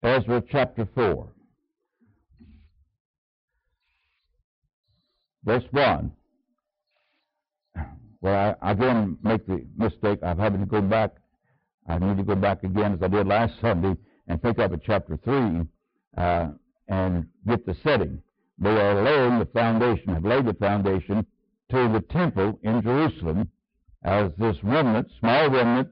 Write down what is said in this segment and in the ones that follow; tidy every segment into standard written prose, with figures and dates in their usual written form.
Ezra chapter 4. Verse 1. Well, I again make the mistake of having to go back. I need to go back again as I did last Sunday and pick up at chapter 3 and get the setting. They are laying the foundation, have laid the foundation to the temple in Jerusalem as this remnant, small remnant,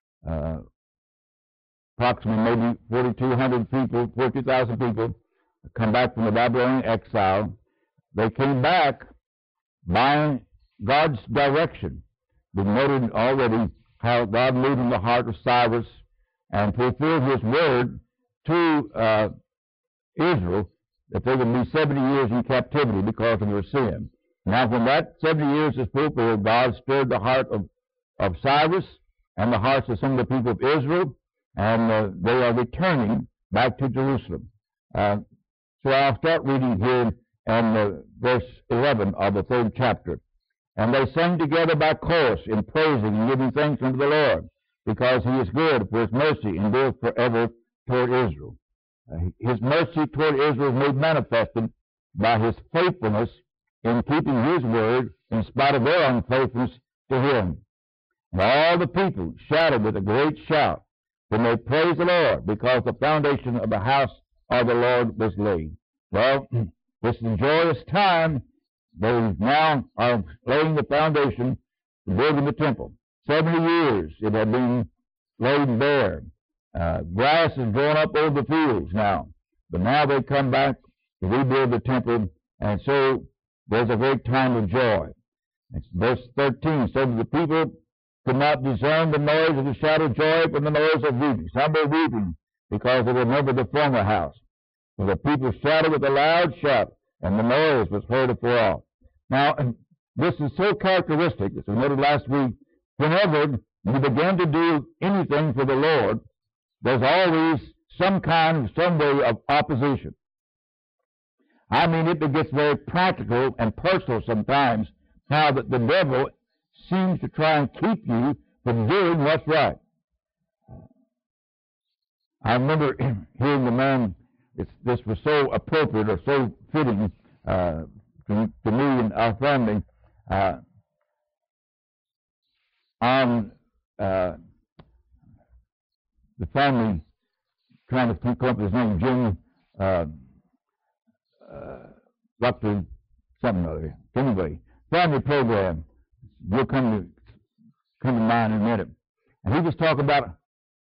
approximately maybe 4,200 people, 42,000 people, come back from the Babylonian exile. They came back by God's direction. We've noted already how God moved in the heart of Cyrus and fulfilled His word to Israel that they would be 70 years in captivity because of their sin. Now, when that 70 years is fulfilled, God stirred the heart of Cyrus and the hearts of some of the people of Israel, and they are returning back to Jerusalem. So I'll start reading here in verse 11 of the 3rd chapter. And they sang together by chorus in praising and giving thanks unto the Lord, because He is good, for His mercy endureth forever toward Israel. His mercy toward Israel is made manifested by His faithfulness in keeping His word in spite of their unfaithfulness to Him. And all the people shouted with a great shout when they praised the Lord, because the foundation of the house of the Lord was laid. Well, this is a joyous time. They now are laying the foundation to building the temple. 70 years it had been laid bare. Grass is growing up over the fields now. But now they come back to rebuild the temple, and so there's a great time of joy. It's verse 13. So that the people could not discern the noise of the shout of joy from the noise of weeping. Some were weeping because they remembered the former house. So the people shouted with a loud shout, and the noise was heard afar off. Now, this is so characteristic, as we noted last week, whenever you begin to do anything for the Lord, there's always some way of opposition. I mean, it gets very practical and personal sometimes, how that the devil seems to try and keep you from doing what's right. I remember hearing the man, this was so appropriate or so fitting to me and our family, on the family, trying to come up with his name, Jim, Dr. something or other. Anyway, family program will come to mind in a minute. And he was talking about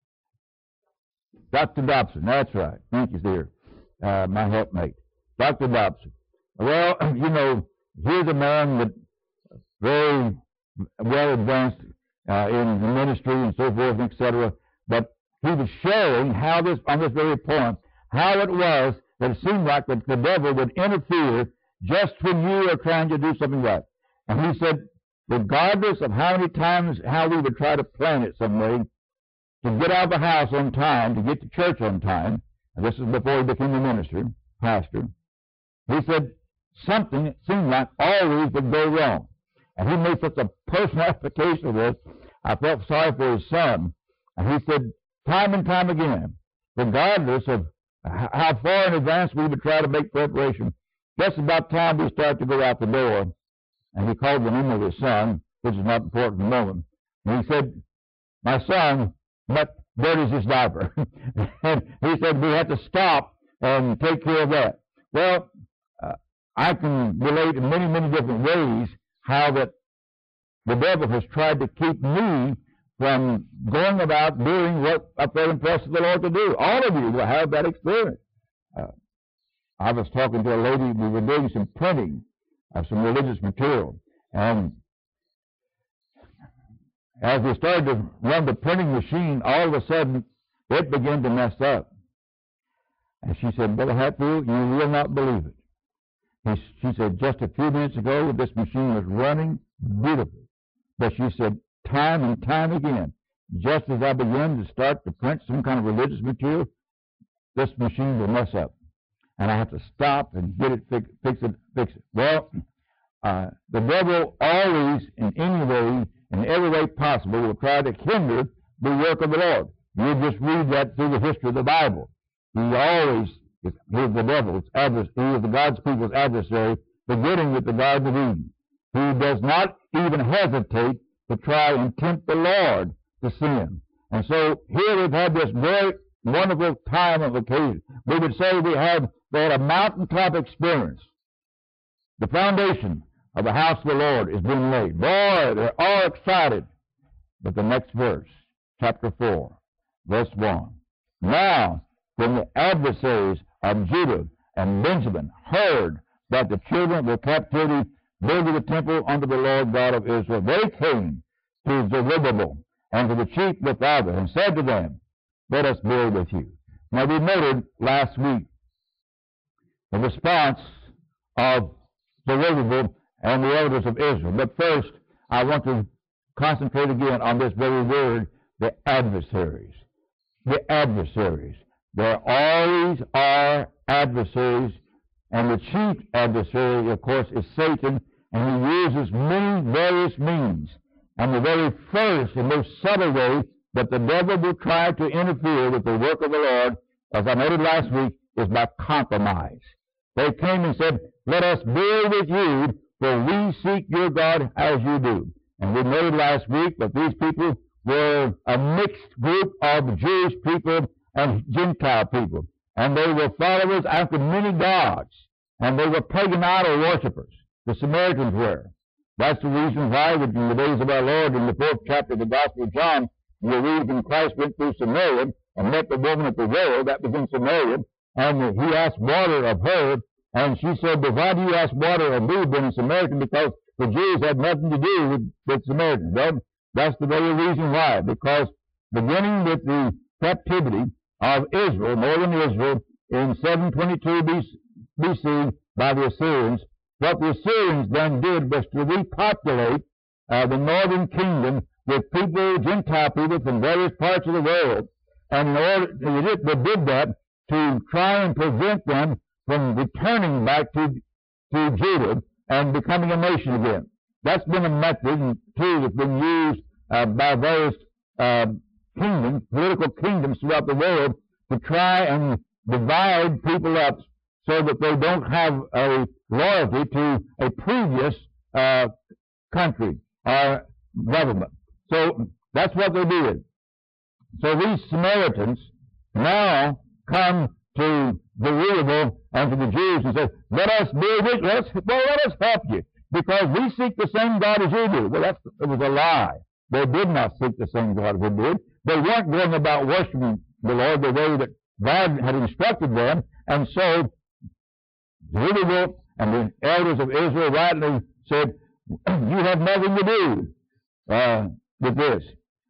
Dr. Dobson. That's right. Thank you, dear. My helpmate. Dr. Dobson. Well, you know, here's a man that very well advanced in the ministry and so forth, etc. But he was sharing how this, on this very point, how it was that it seemed like that the devil would interfere just when you are trying to do something right. And he said, regardless of how many times, how we would try to plan it some way to get out of the house on time, to get to church on time, and this is before he became a pastor, he said something it seemed like always would go wrong. And he made such a personal application of this, I felt sorry for his son. And he said, time and time again, regardless of how far in advance we would try to make preparation, just about time we start to go out the door, and he called the name of his son, which is not important at the moment, and he said, my son, but dirties his diaper. And he said, we have to stop and take care of that. Well, I can relate in many, many different ways how that the devil has tried to keep me from going about doing what I felt impressed with the Lord to do. All of you will have that experience. I was talking to a lady, we were doing some printing of some religious material, and as we started to run the printing machine, all of a sudden, it began to mess up. And she said, Brother Hatfield, you will not believe it. She said, just a few minutes ago, this machine was running beautifully. But she said, time and time again, just as I began to start to print some kind of religious material, this machine will mess up. And I have to stop and get it fix it. Well, the devil always, in any way, in every way possible, will try to hinder the work of the Lord. You just read that through the history of the Bible. He always is the devil's adversary. He is the God's people's adversary, beginning with the Garden of Eden. He does not even hesitate to try and tempt the Lord to sin. And so here we've had this very wonderful time of occasion. We would say we had a mountaintop experience. The foundation of the house of the Lord is being laid. Boy, they're all excited. But the next verse, chapter 4, verse 1. Now, when the adversaries of Judah and Benjamin heard that the children of the captivity builded the temple unto the Lord God of Israel, they came to Zerubbabel and to the chief the fathers, and said to them, let us build with you. Now we noted last week the response of Zerubbabel and the elders of Israel. But first, I want to concentrate again on this very word, the adversaries. The adversaries. There always are adversaries, and the chief adversary, of course, is Satan, and he uses many various means. And the very first and most subtle way that the devil will try to interfere with the work of the Lord, as I noted last week, is by compromise. They came and said, let us build with you, for we seek your God as you do. And we noted last week that these people were a mixed group of Jewish people and Gentile people. And they were followers after many gods. And they were pagan idol worshippers. The Samaritans were. That's the reason why, in the days of our Lord, in the 4th chapter of the Gospel of John, you read when Christ went through Samaria and met the woman at the well, that was in Samaria, and he asked water of her, and she said, but why do you ask water of me, being a Samaritan? Because the Jews had nothing to do with Samaritans. Well, that's the very reason why. Because beginning with the captivity of Israel, northern Israel, in 722 BC by the Assyrians, what the Assyrians then did was to repopulate the northern kingdom with people, Gentile people from various parts of the world. And in order, they did that to try and prevent them from returning back to Judah and becoming a nation again. That's been a method, too, that's been used by various kingdoms, political kingdoms throughout the world, to try and divide people up so that they don't have a loyalty to a previous country or government. So that's what they did. So these Samaritans now come to Zerubbabel and to the Jews and say, let us build it, let us help you, because we seek the same God as you do. Well, it was a lie. They did not seek the same God as they did. They weren't going about worshiping the Lord the way that God had instructed them, and so Zerubbabel and the elders of Israel rightly said, you have nothing to do with this.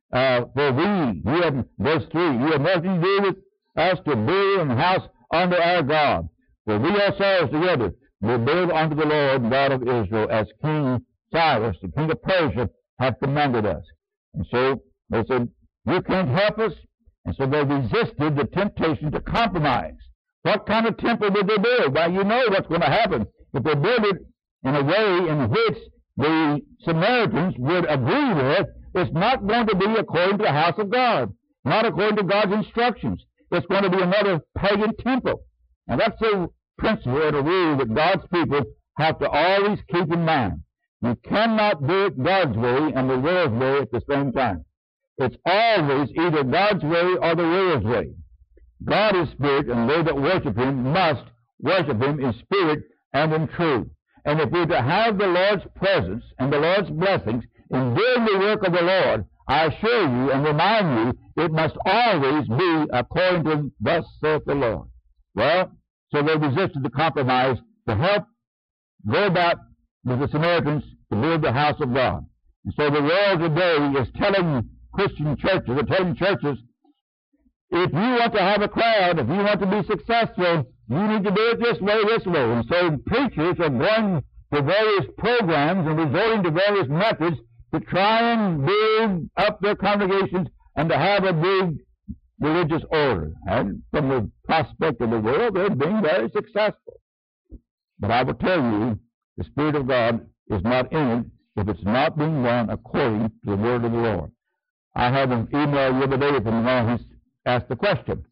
Verse 3, you have nothing to do with us to build an house unto our God. For we ourselves together will build unto the Lord God of Israel, as King Cyrus, the king of Persia, hath commanded us. And so they said, you can't help us. And so they resisted the temptation to compromise. What kind of temple did they build? Well, you know what's going to happen. If they build it in a way in which the Samaritans would agree with, it's not going to be according to the house of God, not according to God's instructions. It's going to be another pagan temple. And that's a principle and a rule that God's people have to always keep in mind. You cannot do it God's way and the world's way at the same time. It's always either God's way or the world's way. God is spirit, and they that worship him must worship him in spirit and in truth. And if we're to have the Lord's presence and the Lord's blessings in doing the work of the Lord, I assure you and remind you, it must always be according to thus saith the Lord. Well, so they resisted the compromise to help go about with the Samaritans to build the house of God. And so the world today is telling Christian churches, they're telling churches, if you want to have a crowd, if you want to be successful, you need to do it this way, this way. And so preachers are going to various programs and resorting to various methods to try and build up their congregations and to have a big religious order. And from the prospect of the world, they're being very successful. But I will tell you, the Spirit of God is not in it if it's not being done according to the word of the Lord. I had an email the other day from one who asked the question,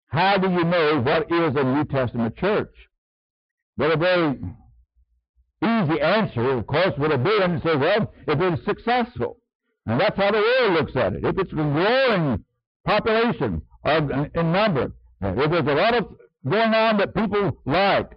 how do you know what is a New Testament church? Well, a very easy answer, of course, would have been to say, well, if it's successful. And that's how the world looks at it. If it's a growing population in number, if there's a lot of going on that people like.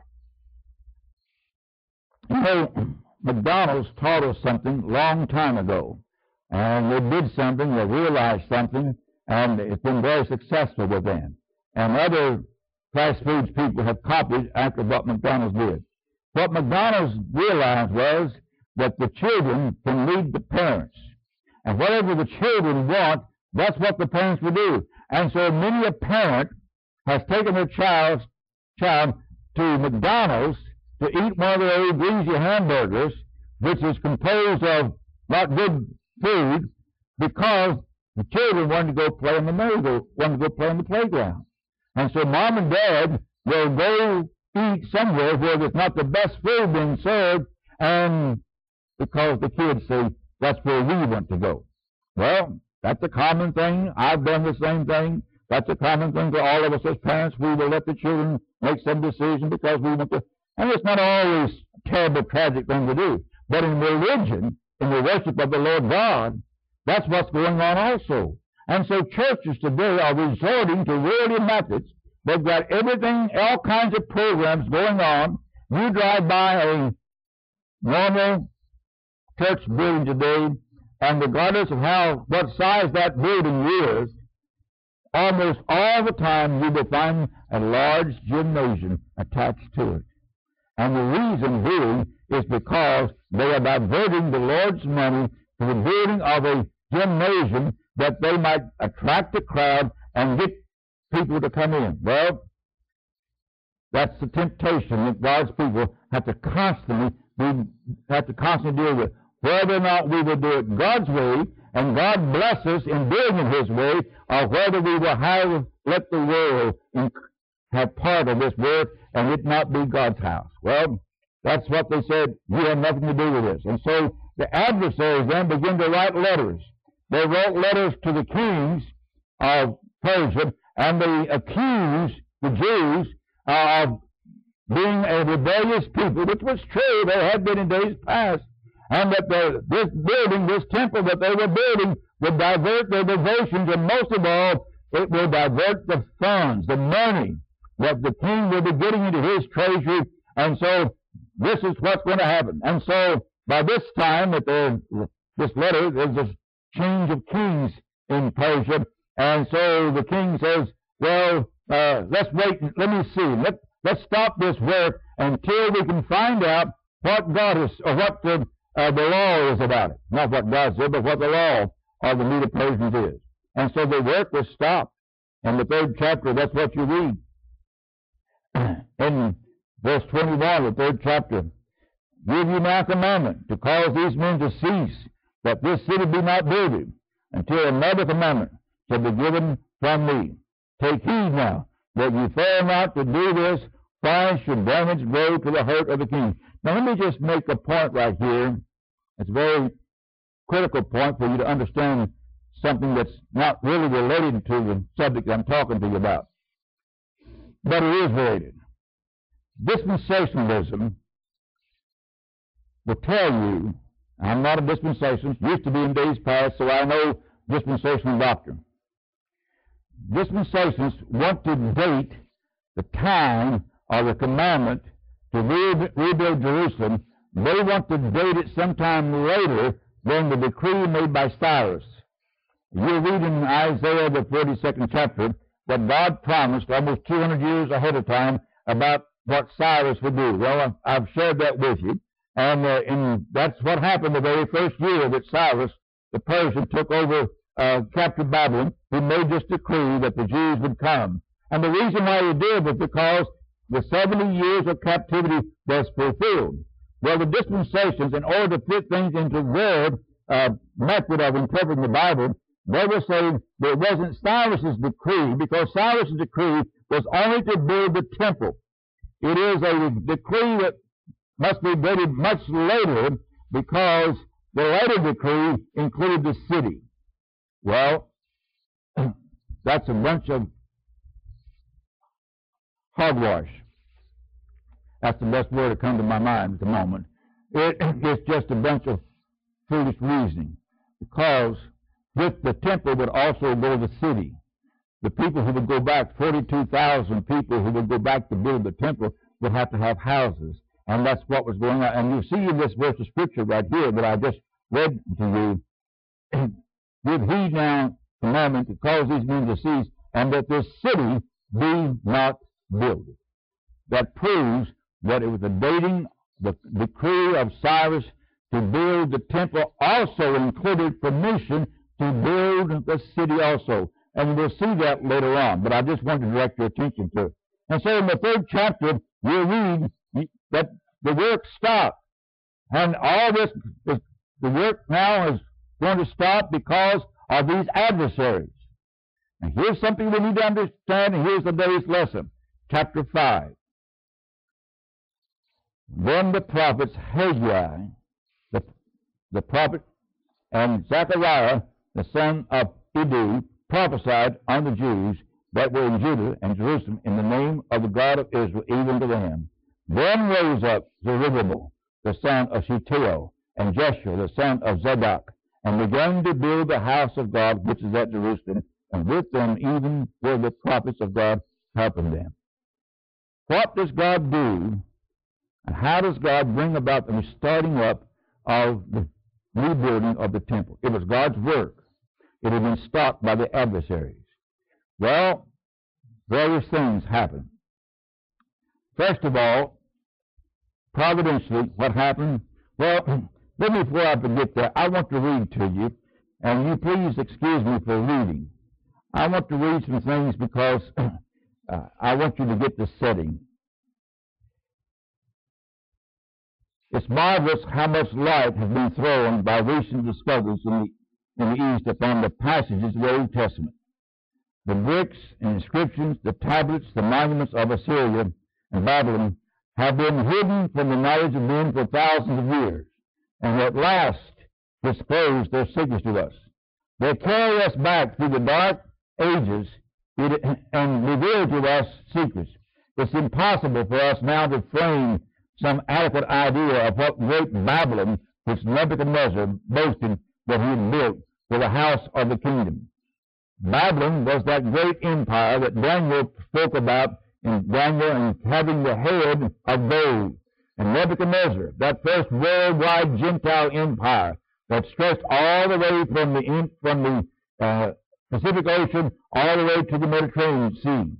You know, McDonald's taught us something long time ago. And they did something, they realized something, and it's been very successful with them. And other fast foods people have copied after what McDonald's did. What McDonald's realized was that the children can lead the parents. And whatever the children want, that's what the parents will do. And so many a parent has taken their child to McDonald's to eat one of their greasy hamburgers, which is composed of not good food, because the children wanted to go play in the playground. And so mom and dad will go eat somewhere where there's not the best food being served, and because the kids say, that's where we want to go. Well, that's a common thing. I've done the same thing. That's a common thing for all of us as parents. We will let the children make some decision because we want to. And it's not always a terrible, tragic thing to do. But in religion, in the worship of the Lord God, that's what's going on also. And so churches today are resorting to worldly methods. They've got everything, all kinds of programs going on. You drive by a normal church building today, and regardless of what size that building is, almost all the time you will find a large gymnasium attached to it. And the reason really is because they are diverting the Lord's money to the building of a gymnasium that they might attract a crowd and get people to come in. Well, that's the temptation that God's people have to constantly deal with. Whether or not we will do it God's way, and God bless us in doing it His way, or whether we will let the world have part of this work and it not be God's house. Well, that's what they said. You have nothing to do with this. And so the adversaries then begin to write letters. They wrote letters to the kings of Persia, and they accused the Jews of being a rebellious people, which was true. They had been in days past. And that this building, this temple that they were building, would divert their devotions, and most of all, it will divert the funds, the money that the king will be getting into his treasury. And so this is what's going to happen. And so by this time, this letter, there's a change of kings in Persia. And so the king says, well, let's wait, let me see. Let's stop this work until we can find out what God is, or what the law is about it. Not what God said, but what the law of the Medo-Persians is. And so the work was stopped. In the 3rd chapter, that's what you read. In verse 21 of the 3rd chapter, give you now commandment to cause these men to cease, that this city be not builded, until another commandment shall be given from me. Take heed now, that you fail not to do this, why should damage grow to the hurt of the king? Now let me just make a point right here. It's a very critical point for you to understand something that's not really related to the subject I'm talking to you about. But it is related. Dispensationalism will tell you, I'm not a dispensationalist, used to be in days past, so I know dispensational doctrine. Dispensationalists want to date the time or the commandment to rebuild Jerusalem. They want to date it sometime later than the decree made by Cyrus. You read in Isaiah, the 42nd chapter, that God promised almost 200 years ahead of time about what Cyrus would do. Well, I've shared that with you. And that's what happened the very first year that Cyrus, the Persian, took over captured Babylon. He made this decree that the Jews would come. And the reason why he did was because the 70 years of captivity was fulfilled. Well, the dispensations, in order to fit things into their method of interpreting the Bible, they were saying that it wasn't Cyrus's decree, because Cyrus's decree was only to build the temple. It is a decree that must be dated much later, because the later decree included the city. Well, that's a bunch of hogwash. That's the best word that comes to my mind at the moment. It's just a bunch of foolish reasoning. Because with the temple would also go the city. The people who would go back, 42,000 people who would go back to build the temple, would have to have houses. And that's what was going on. And you see in this verse of Scripture right here that I just read to you, give heed now the moment to cause these men to cease, and that this city be not builded. That proves that it was the dating, the decree of Cyrus to build the temple also included permission to build the city also. And we'll see that later on, but I just want to direct your attention to it. And so in the 3rd chapter, we'll read that the work stopped. And all this, the work now is going to stop because of these adversaries. And here's something we need to understand, and here's the day's lesson. Chapter 5. Then the prophets Haggai, the prophet, and Zechariah, the son of Iddo, prophesied on the Jews that were in Judah and Jerusalem in the name of the God of Israel, even to them. Then rose up Zerubbabel, the son of Shealtiel, and Jeshua, the son of Zadok, and began to build the house of God, which is at Jerusalem, and with them even were the prophets of God helping them. What does God do, and how does God bring about the starting up of the rebuilding of the temple? It was God's work. It had been stopped by the adversaries. Well, various things happened. First of all, providentially, what happened? Well, let me, before I forget that, I want to read to you, and you please excuse me for reading. I want to read some things because I want you to get the setting. It's marvelous how much light has been thrown by recent discoveries in the East upon the passages of the Old Testament. The bricks and inscriptions, the tablets, the monuments of Assyria and Babylon have been hidden from the knowledge of men for thousands of years, and at last disclose their secrets to us. They carry us back through the dark ages and reveal to us secrets. It's impossible for us now to frame some adequate idea of what great Babylon, which Nebuchadnezzar boasted that he had built for the house of the kingdom. Babylon was that great empire that Daniel spoke about in Daniel, and having the head of gold. And Nebuchadnezzar, that first worldwide Gentile empire that stretched all the way from the Pacific Ocean all the way to the Mediterranean Sea.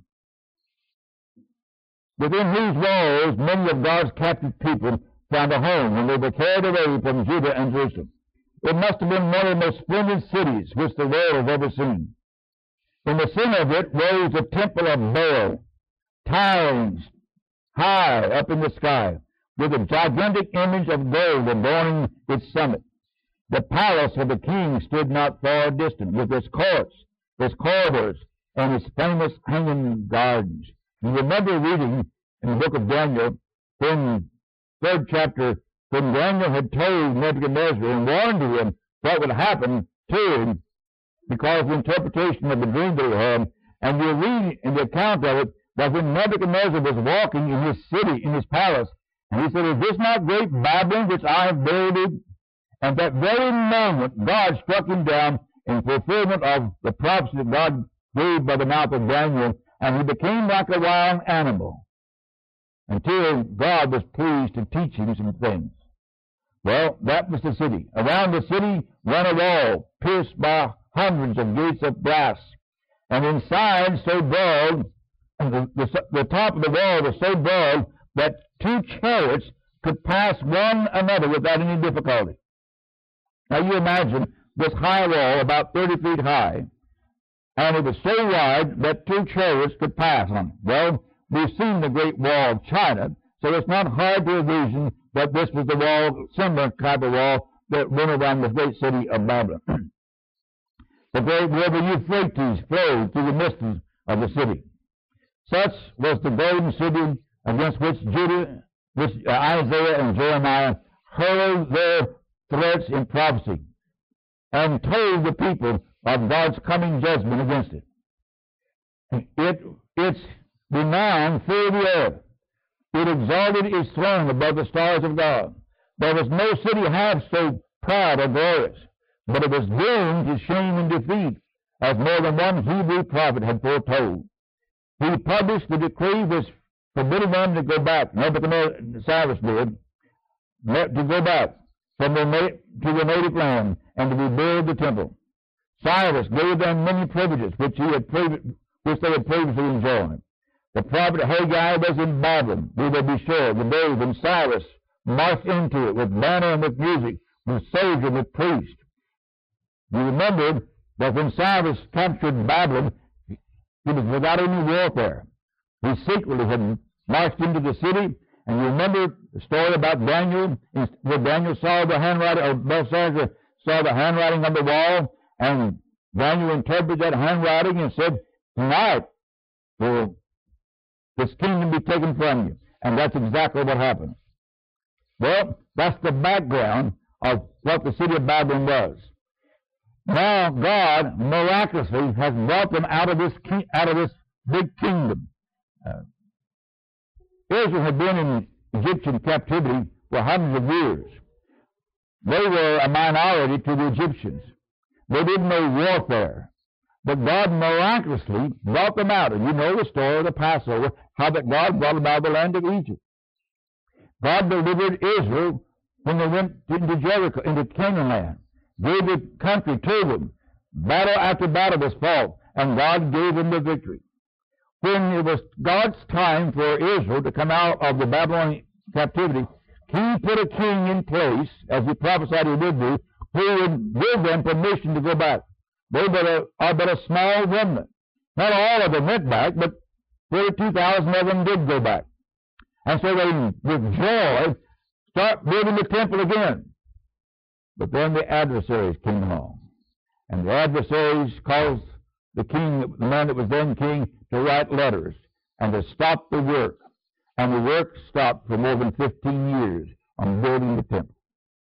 Within whose walls many of God's captive people found a home when they were carried away from Judah and Jerusalem. It must have been one of the most splendid cities which the world has ever seen. In the center of it rose the temple of Baal, towering high up in the sky, with a gigantic image of gold adorning its summit. The palace of the king stood not far distant, with its courts, its corridors, and its famous hanging gardens. You remember reading in the book of Daniel, in 3rd chapter, when Daniel had told Nebuchadnezzar and warned him what would happen to him because of the interpretation of the dream that he had. And you read in the account of it that when Nebuchadnezzar was walking in his city, in his palace, and he said, "Is this not great Babylon which I have builded?" And that very moment, God struck him down in fulfillment of the prophecy that God gave by the mouth of Daniel, and he became like a wild animal until God was pleased to teach him some things. Well, that was the city. Around the city ran a wall pierced by hundreds of gates of brass, and inside so broad, the top of the wall was so broad that 2 chariots could pass one another without any difficulty. Now you imagine this high wall, about 30 feet high, and it was so wide that 2 chariots could pass on it. Well, we've seen the Great Wall of China, so it's not hard to envision that this was the wall, similar type of wall that went around the great city of Babylon. The great river Euphrates flowed through the midst of the city. Such was the golden city against which Isaiah and Jeremiah hurled their threats in prophecy and told the people of God's coming judgment against it. Its renown filled the earth. It exalted its throne above the stars of God. There was no city half so proud or glorious, but it was doomed to shame and defeat, as more than one Hebrew prophet had foretold. He published the decree which forbidding them to go back. Cyrus did, to go back from to the native land and to rebuild the temple. Cyrus gave them many privileges which they had previously enjoyed. The prophet Haggai was in Babylon, we will be sure, the day when Cyrus marched into it with banner and with music, with soldier and with priest. You remember that when Cyrus captured Babylon, he was without any warfare. He secretly had marched into the city, and you remember the story about Daniel, where Daniel saw the handwriting, or Belshazzar saw the handwriting on the wall, and Daniel interpreted that handwriting and said, tonight will this kingdom be taken from you. And that's exactly what happened. Well, that's the background of what the city of Babylon was. Now God miraculously has brought them out of this big kingdom. Israel had been in Egyptian captivity for hundreds of years. They were a minority to the Egyptians. They didn't know warfare. But God miraculously brought them out. And you know the story of the Passover, how that God brought them out of the land of Egypt. God delivered Israel when they went into Jericho, into Canaan land. Gave the country to them. Battle after battle was fought, and God gave them the victory. When it was God's time for Israel to come out of the Babylonian captivity, He put a king in place, as He prophesied He would do, who would give them permission to go back. They are but a small remnant. Not all of them went back, but 32,000 of them did go back. And so they, with joy, start building the temple again. But then the adversaries came along. And the adversaries caused the man that was then king, to write letters and to stop the work. And the work stopped for more than 15 years on building the temple.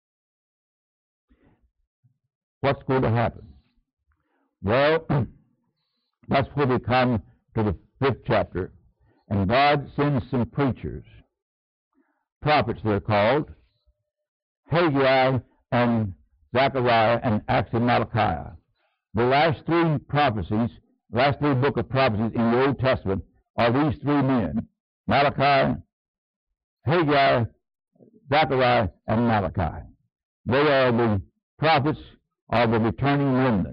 What's going to happen? Well, that's where we come to the 5th chapter, and God sends some preachers, prophets they're called, Haggai and Zechariah and Acts and Malachi. The last three book of prophecies in the Old Testament are these three men, Malachi, Haggai, Zechariah, and Malachi. They are the prophets of the returning remnant.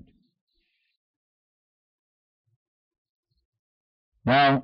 Now,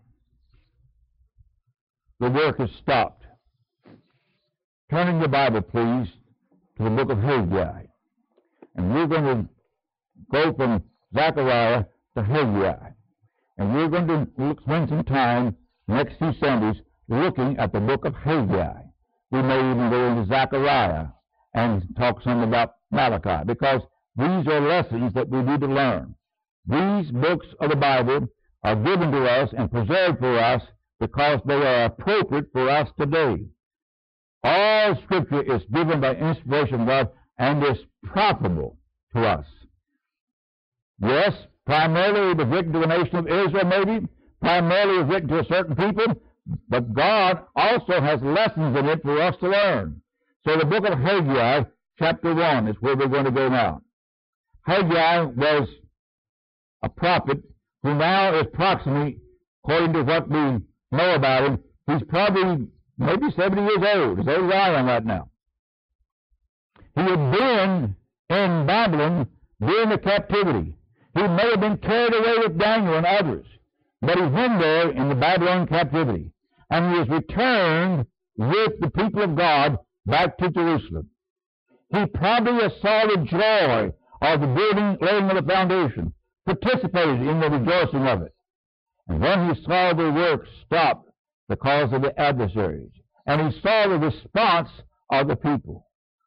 the work is stopped. Turn in your Bible, please, to the book of Haggai. And we're going to go from Zechariah to Haggai. And we're going to spend some time the next few Sundays looking at the book of Haggai. We may even go into Zechariah and talk some about Malachi, because these are lessons that we need to learn. These books of the Bible are given to us and preserved for us because they are appropriate for us today. All Scripture is given by inspiration of God and is profitable to us. Yes, primarily it was written to the nation of Israel, maybe. Primarily it was written to a certain people. But God also has lessons in it for us to learn. So the book of Haggai, chapter 1, is where we're going to go now. Haggai was a prophet who now is approximately, according to what we know about him, he's probably maybe 70 years old. As old as I am right now. He had been in Babylon during the captivity. He may have been carried away with Daniel and others, but he's been there in the Babylon captivity. And he has returned with the people of God back to Jerusalem. He probably saw the joy of the building, laying of the foundation, participated in the rejoicing of it. And when he saw the work stop because of the adversaries, and he saw the response of the people.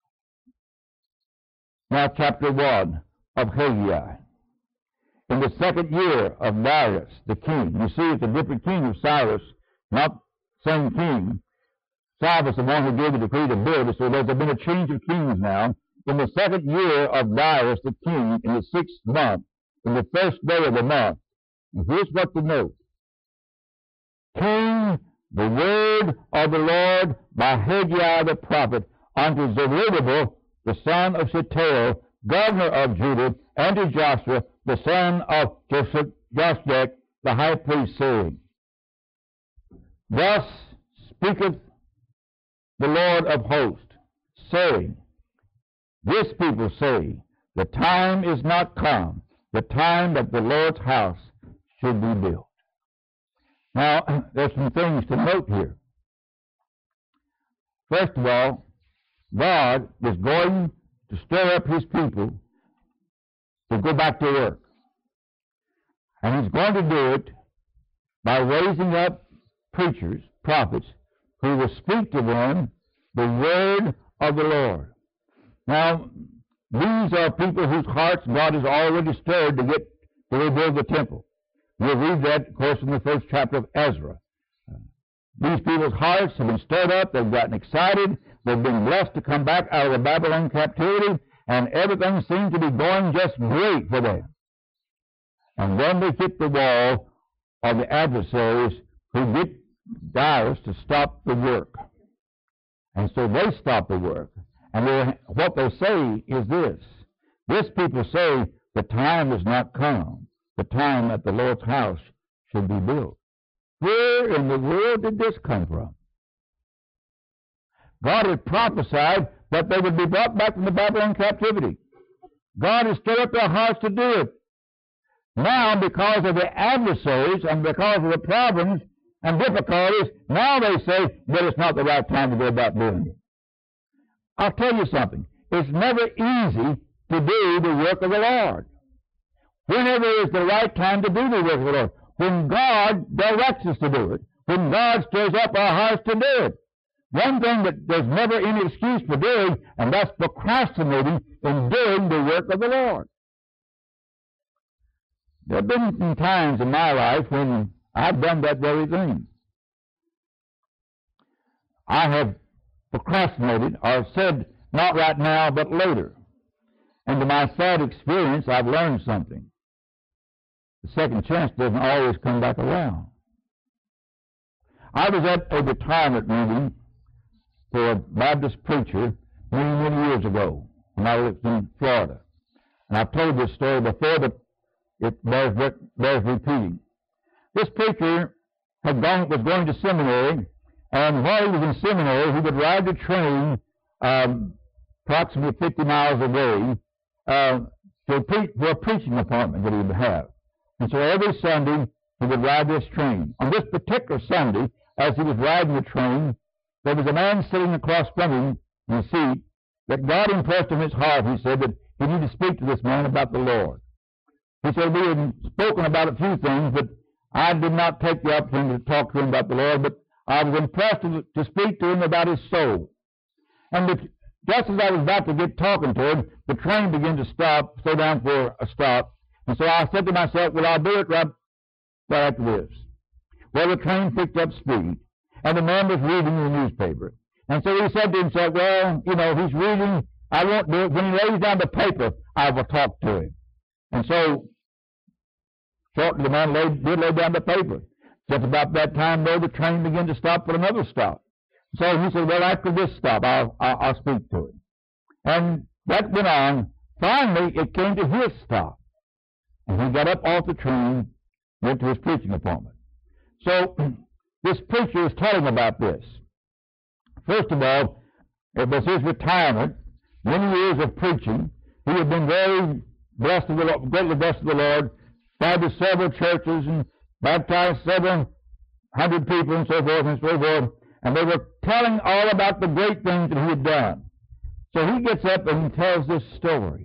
Now chapter 1 of Haggai. In the 2nd year of Darius, the king. You see, it's a different king of Cyrus, not same king. Cyrus, the one who gave the decree to build it, so there's been a change of kings now. In the 2nd year of Darius, the king, in the 6th month, in the 1st day of the month. And here's what to note. came the word of the Lord by Haggai the prophet unto Zerubbabel the son of Shealtiel, governor of Judah, and to Joshua the son of Josedech the high priest, saying, Thus speaketh the Lord of hosts, saying, This people say, the time is not come, the time that the Lord's house should be built. Now, there's some things to note here. First of all, God is going to stir up His people to go back to work. And He's going to do it by raising up preachers, prophets, who will speak to them the word of the Lord. Now, these are people whose hearts God has already stirred to rebuild the temple. We'll read that, of course, in the first chapter of Ezra. These people's hearts have been stirred up. They've gotten excited. They've been blessed to come back out of the Babylon captivity, and everything seems to be going just great for them. And then they hit the wall of the adversaries who get Darius to stop the work. And so they stop the work. And what they say is this. This people say the time has not come, the time that the Lord's house should be built. Where in the world did this come from? God had prophesied that they would be brought back from the Babylon captivity. God has stirred up their hearts to do it. Now, because of the adversaries and because of the problems and difficulties, now they say that it's not the right time to go about doing it. I'll tell you something. It's never easy to do the work of the Lord. Whenever is the right time to do the work of the Lord? When God directs us to do it. When God stirs up our hearts to do it. One thing that there's never any excuse for doing, and that's procrastinating in doing the work of the Lord. There have been some times in my life when I've done that very thing. I have procrastinated or said, not right now, but later. And to my sad experience, I've learned something. The second chance doesn't always come back around. I was at a retirement meeting for a Baptist preacher many years ago when I lived in Florida. And I've told this story before, but it bears repeating. This preacher was going to seminary, and while he was in seminary, he would ride the train approximately 50 miles away for a preaching appointment that he would have. And so every Sunday, he would ride this train. On this particular Sunday, as he was riding the train, there was a man sitting across from him in the seat that God impressed on his heart, he said, that he needed to speak to this man about the Lord. He said, we had spoken about a few things, but I did not take the opportunity to talk to him about the Lord, but I was impressed to speak to him about his soul. And just as I was about to get talking to him, the train began to slow down for a stop. And so I said to myself, well, I'll do it right after this. Well, the train picked up speed, and the man was reading the newspaper. And so he said to himself, well, he's reading, I won't do it. When he lays down the paper, I will talk to him. And so, shortly the man did lay down the paper. Just about that time, though, the train began to stop for another stop. So he said, well, after this stop, I'll speak to him. And that went on. Finally, it came to his stop. And he got up off the train, went to his preaching appointment. So, this preacher is telling about this. First of all, it was his retirement, many years of preaching. He had been very blessed of the Lord, greatly blessed of the Lord, started several churches and baptized several hundred people and so forth and so forth. And they were telling all about the great things that he had done. So he gets up and he tells this story.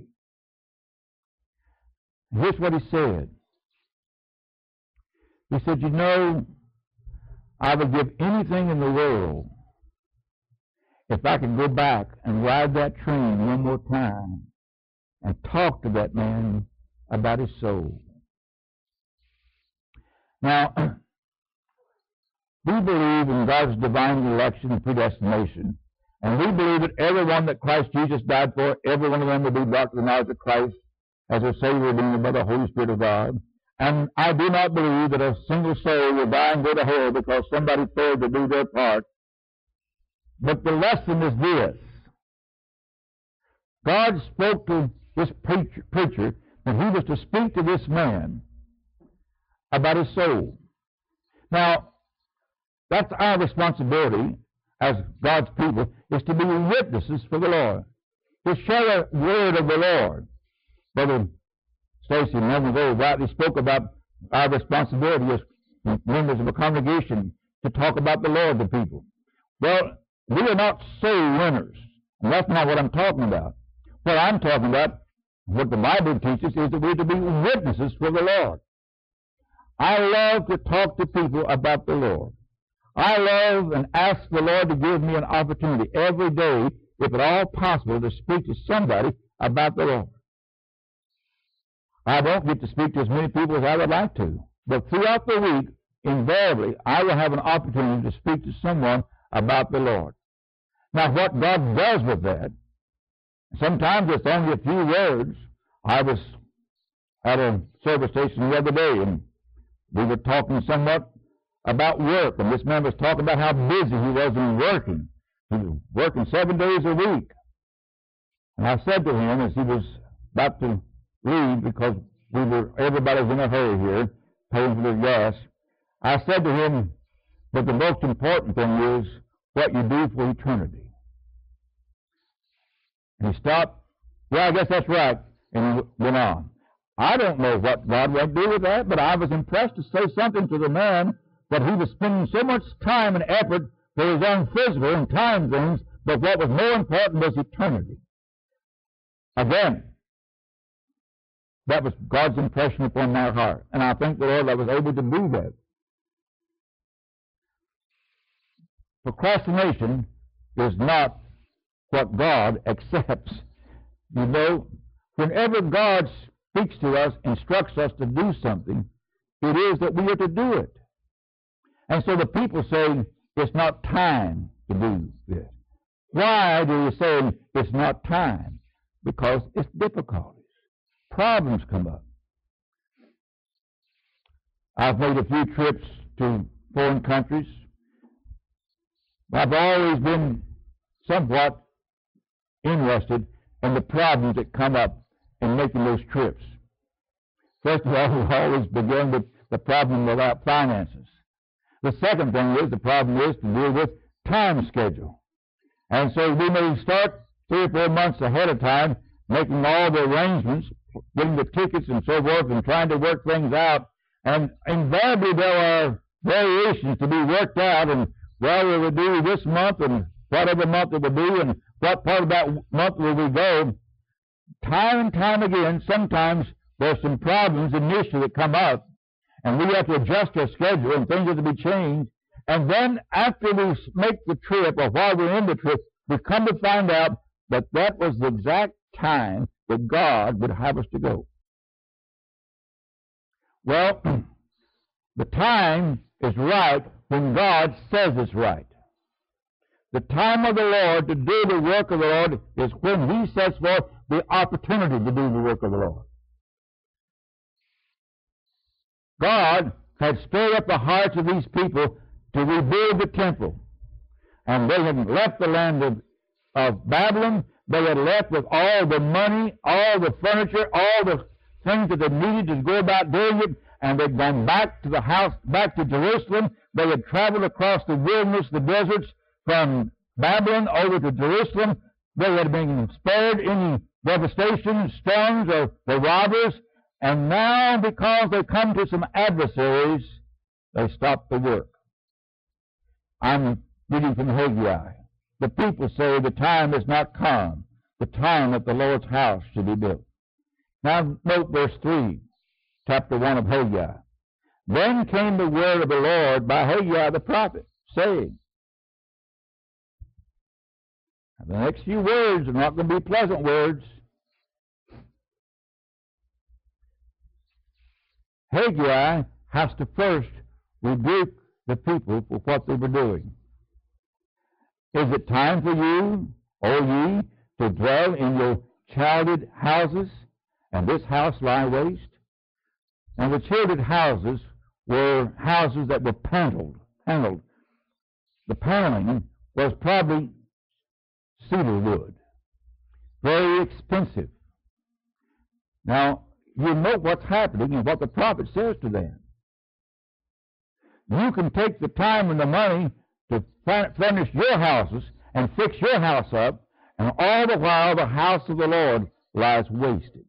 Here's what he said. He said, I would give anything in the world if I could go back and ride that train one more time and talk to that man about his soul. Now, we believe in God's divine election and predestination, and we believe that everyone that Christ Jesus died for, every one of them will be brought to the knowledge of Christ as their Savior, redeemed by the Holy Spirit of God. And I do not believe that a single soul will die and go to hell because somebody failed to do their part. But the lesson is this. God spoke to this preacher that he was to speak to this man about his soul. Now, that's our responsibility as God's people, is to be witnesses for the Lord, to share the word of the Lord. Brother Stacy, members ago, rightly spoke about our responsibility as members of a congregation to talk about the Lord to people. Well, we are not soul winners, and that's not what I'm talking about. What I'm talking about, what the Bible teaches, is that we're to be witnesses for the Lord. I love to talk to people about the Lord. I love and ask the Lord to give me an opportunity every day, if at all possible, to speak to somebody about the Lord. I don't get to speak to as many people as I would like to, but throughout the week, invariably, I will have an opportunity to speak to someone about the Lord. Now, what God does with that, sometimes it's only a few words. I was at a service station the other day, and we were talking somewhat about work, and this man was talking about how busy he was in working. He was working 7 days a week. And I said to him as he was about to leave, because everybody's in a hurry here, paying for their gas, I said to him, but the most important thing is what you do for eternity. And he stopped. Yeah, I guess that's right. And he went on. I don't know what God would do with that, but I was impressed to say something to the man that he was spending so much time and effort for his own physical and time things, but what was more important was eternity. Again, that was God's impression upon my heart. And I thank the Lord I was able to do that. Procrastination is not what God accepts. You know, whenever God speaks to us, instructs us to do something, it is that we are to do it. And so the people say, it's not time to do this. Why do you say it's not time? Because it's difficulties. Problems come up. I've made a few trips to foreign countries. I've always been somewhat interested in the problems that come up in making those trips. First of all, we always begin with the problem about finances. The second thing is, the problem is to deal with time schedule. And so we may start 3 or 4 months ahead of time, making all the arrangements, getting the tickets and so forth, and trying to work things out. And invariably there are variations to be worked out, and well, we will do this month, and whatever month it will be, and what part of that month will we go. Time and time again, sometimes there's some problems initially that come up, and we have to adjust our schedule, and things have to be changed. And then after we make the trip, or while we're in the trip, we come to find out that that was the exact time that God would have us to go. Well, the time is right when God says it's right. The time of the Lord to do the work of the Lord is when He sets forth the opportunity to do the work of the Lord. God had stirred up the hearts of these people to rebuild the temple. And they had left the land of Babylon. They had left with all the money, all the furniture, all the things that they needed to go about doing it, and they'd gone back to the house, back to Jerusalem. They had traveled across the wilderness, the deserts, from Babylon over to Jerusalem. They had been spared any devastation, storms, or the robbers. And now, because they come to some adversaries, they stop the work. I'm reading from Haggai. The people say the time is not come, the time that the Lord's house should be built. Now note verse 3, chapter 1 of Haggai. Then came the word of the Lord by Haggai the prophet, saying. Now, the next few words are not going to be pleasant words. Haggai has to first rebuke the people for what they were doing. Is it time for you, O ye, to dwell in your childed houses, and this house lie waste? And the children's houses were houses that were paneled. The paneling was probably cedar wood. Very expensive. Now, you know what's happening and what the prophet says to them. You can take the time and the money to furnish your houses and fix your house up, and all the while the house of the Lord lies wasted.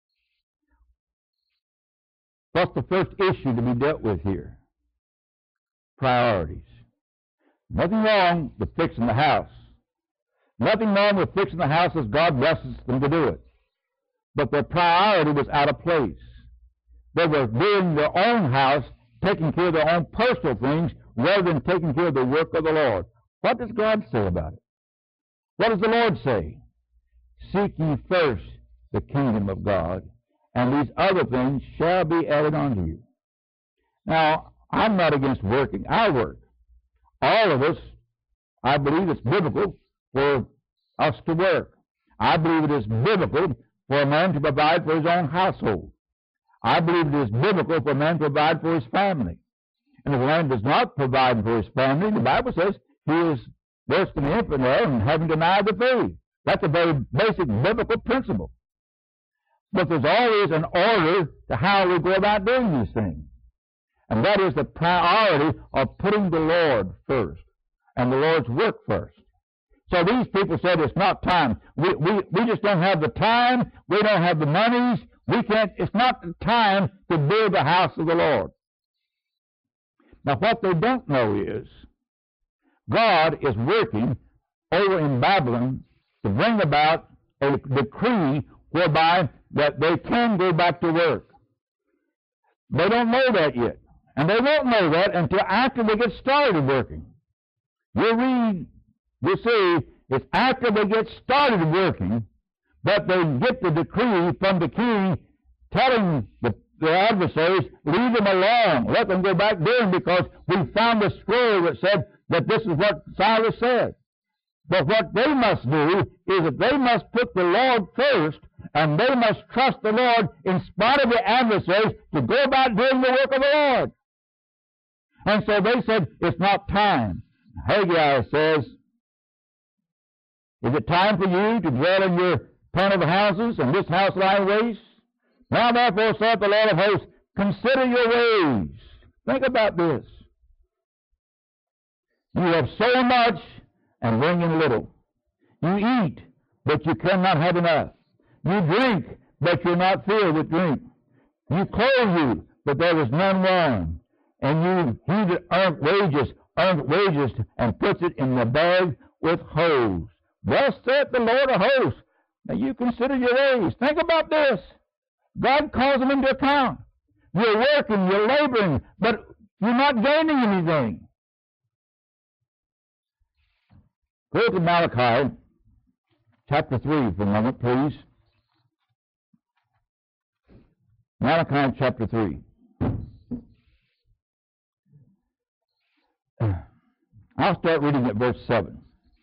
What's the first issue to be dealt with here? Priorities. Nothing wrong with fixing the house. Nothing wrong with fixing the house as God blesses them to do it. But their priority was out of place. They were doing their own house, taking care of their own personal things, rather than taking care of the work of the Lord. What does God say about it? What does the Lord say? Seek ye first the kingdom of God, and these other things shall be added unto you. Now, I'm not against working. I work. All of us, I believe it's biblical for us to work. I believe it is biblical for a man to provide for his own household. I believe it is biblical for a man to provide for his family. And if a man does not provide for his family, the Bible says he is worse than an infidel and having denied the faith. That's a very basic biblical principle. But there's always an order to how we go about doing these things. And that is the priority of putting the Lord first and the Lord's work first. So these people said it's not time. We just don't have the time. We don't have the monies. It's not the time to build the house of the Lord. Now what they don't know is God is working over in Babylon to bring about a decree whereby that they can go back to work. They don't know that yet. And they won't know that until after they get started working. You'll read, you'll see, it's after they get started working that they get the decree from the king telling the adversaries, leave them alone, let them go back doing, because we found a scroll that said that this is what Cyrus said. But what they must do is that they must put the Lord first, and they must trust the Lord in spite of the adversaries to go about doing the work of the Lord. And so they said, it's not time. Haggai says, is it time for you to dwell in your paneled houses, and this house lie waste? Now therefore saith the Lord of hosts, consider your ways. Think about this. You have so much and bring in little. You eat, but you cannot have enough. You drink, but you're not filled with drink. You clothe you, but there is none warm. And he that earned wages and puts it in the bag with holes. Thus saith the Lord of hosts. Now you consider your ways. Think about this. God calls them into account. You're working, you're laboring, but you're not gaining anything. Go to Malachi chapter 3 for a moment, please. Malachi chapter 3. I'll start reading at verse 7.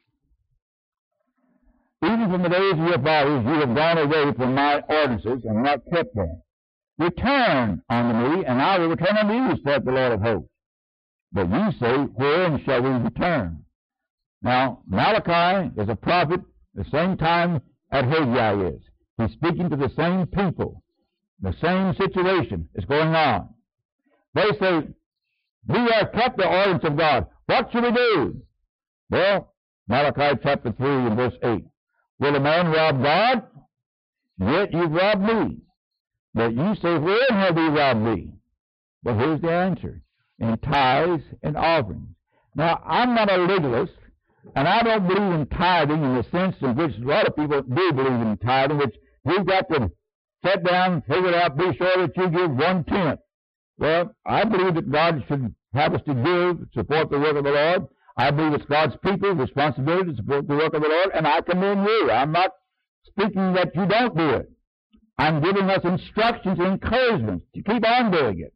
Even from the days of your fathers you have gone away from my ordinances and not kept them. Return unto me, and I will return unto you, saith the Lord of hosts. But you say, wherein shall we return? Now, Malachi is a prophet the same time that Haggai is. He's speaking to the same people. The same situation is going on. They say, we have kept the ordinance of God. What should we do? Well, Malachi chapter 3 and verse 8. Will a man rob God? Yet you've robbed me. But you say, wherein have we robbed thee? Well, here's the answer. In tithes and offerings. Now, I'm not a legalist, and I don't believe in tithing in the sense in which a lot of people do believe in tithing, which you've got to sit down, figure it out, be sure that you give 1/10. Well, I believe that God should have us to give, support the work of the Lord. I believe it's God's people's responsibility to support the work of the Lord, and I commend you. I'm not speaking that you don't do it. I'm giving us instructions and encouragements to keep on doing it.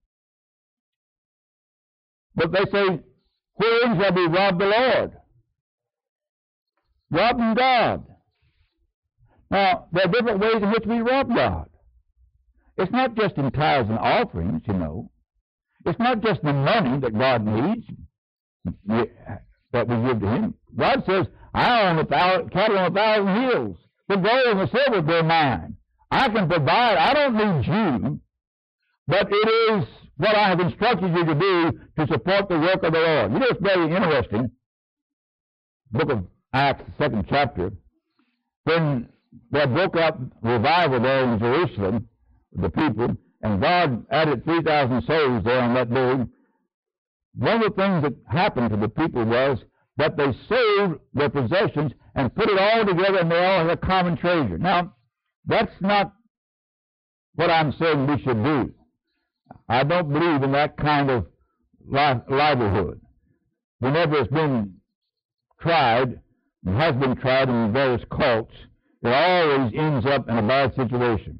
But they say, wherein shall we rob the Lord? Robbing God. Now, there are different ways in which we rob God. It's not just in tithes and offerings, you know. It's not just the money that God needs that we give to Him. God says, I own cattle on 1,000 hills. The gold and the silver they're mine. I can provide. I don't need you. But it is what I have instructed you to do to support the work of the Lord. You know, it's very interesting. Book of Acts, the 2nd chapter. When they broke out revival there in Jerusalem, the people, and God added 3,000 souls there on that day, one of the things that happened to the people was that they sold their possessions and put it all together, and they all had a common treasure. Now, that's not what I'm saying we should do. I don't believe in that kind of livelihood. Whenever it's been tried, and has been tried in various cults, it always ends up in a bad situation.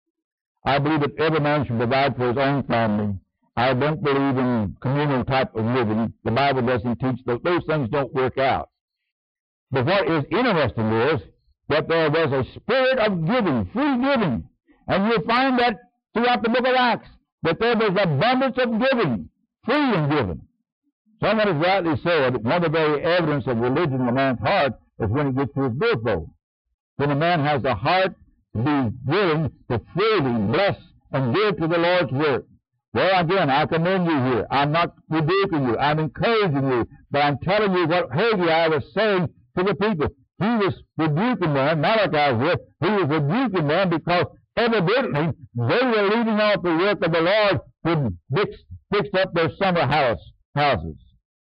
I believe that every man should provide for his own family. I don't believe in communal type of living. The Bible doesn't teach those things don't work out. But what is interesting is that there was a spirit of giving, free giving. And you'll find that throughout the book of Acts, that there was abundance of giving, free in giving. Someone has rightly said, one of the very evidence of religion in a man's heart is when he gets to his billfold. When a man has a heart to be willing to freely bless and give to the Lord's work. Well, again, I commend you here. I'm not rebuking you. I'm encouraging you. But I'm telling you what Haggai was saying to the people. He was rebuking them. Malachi here. He was rebuking them because evidently they were leaving off the work of the Lord to fix up their summer houses.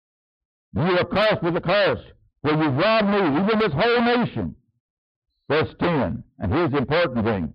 You are cursed with a curse, for you've robbed me, even this whole nation. Verse 10, and here's the important thing.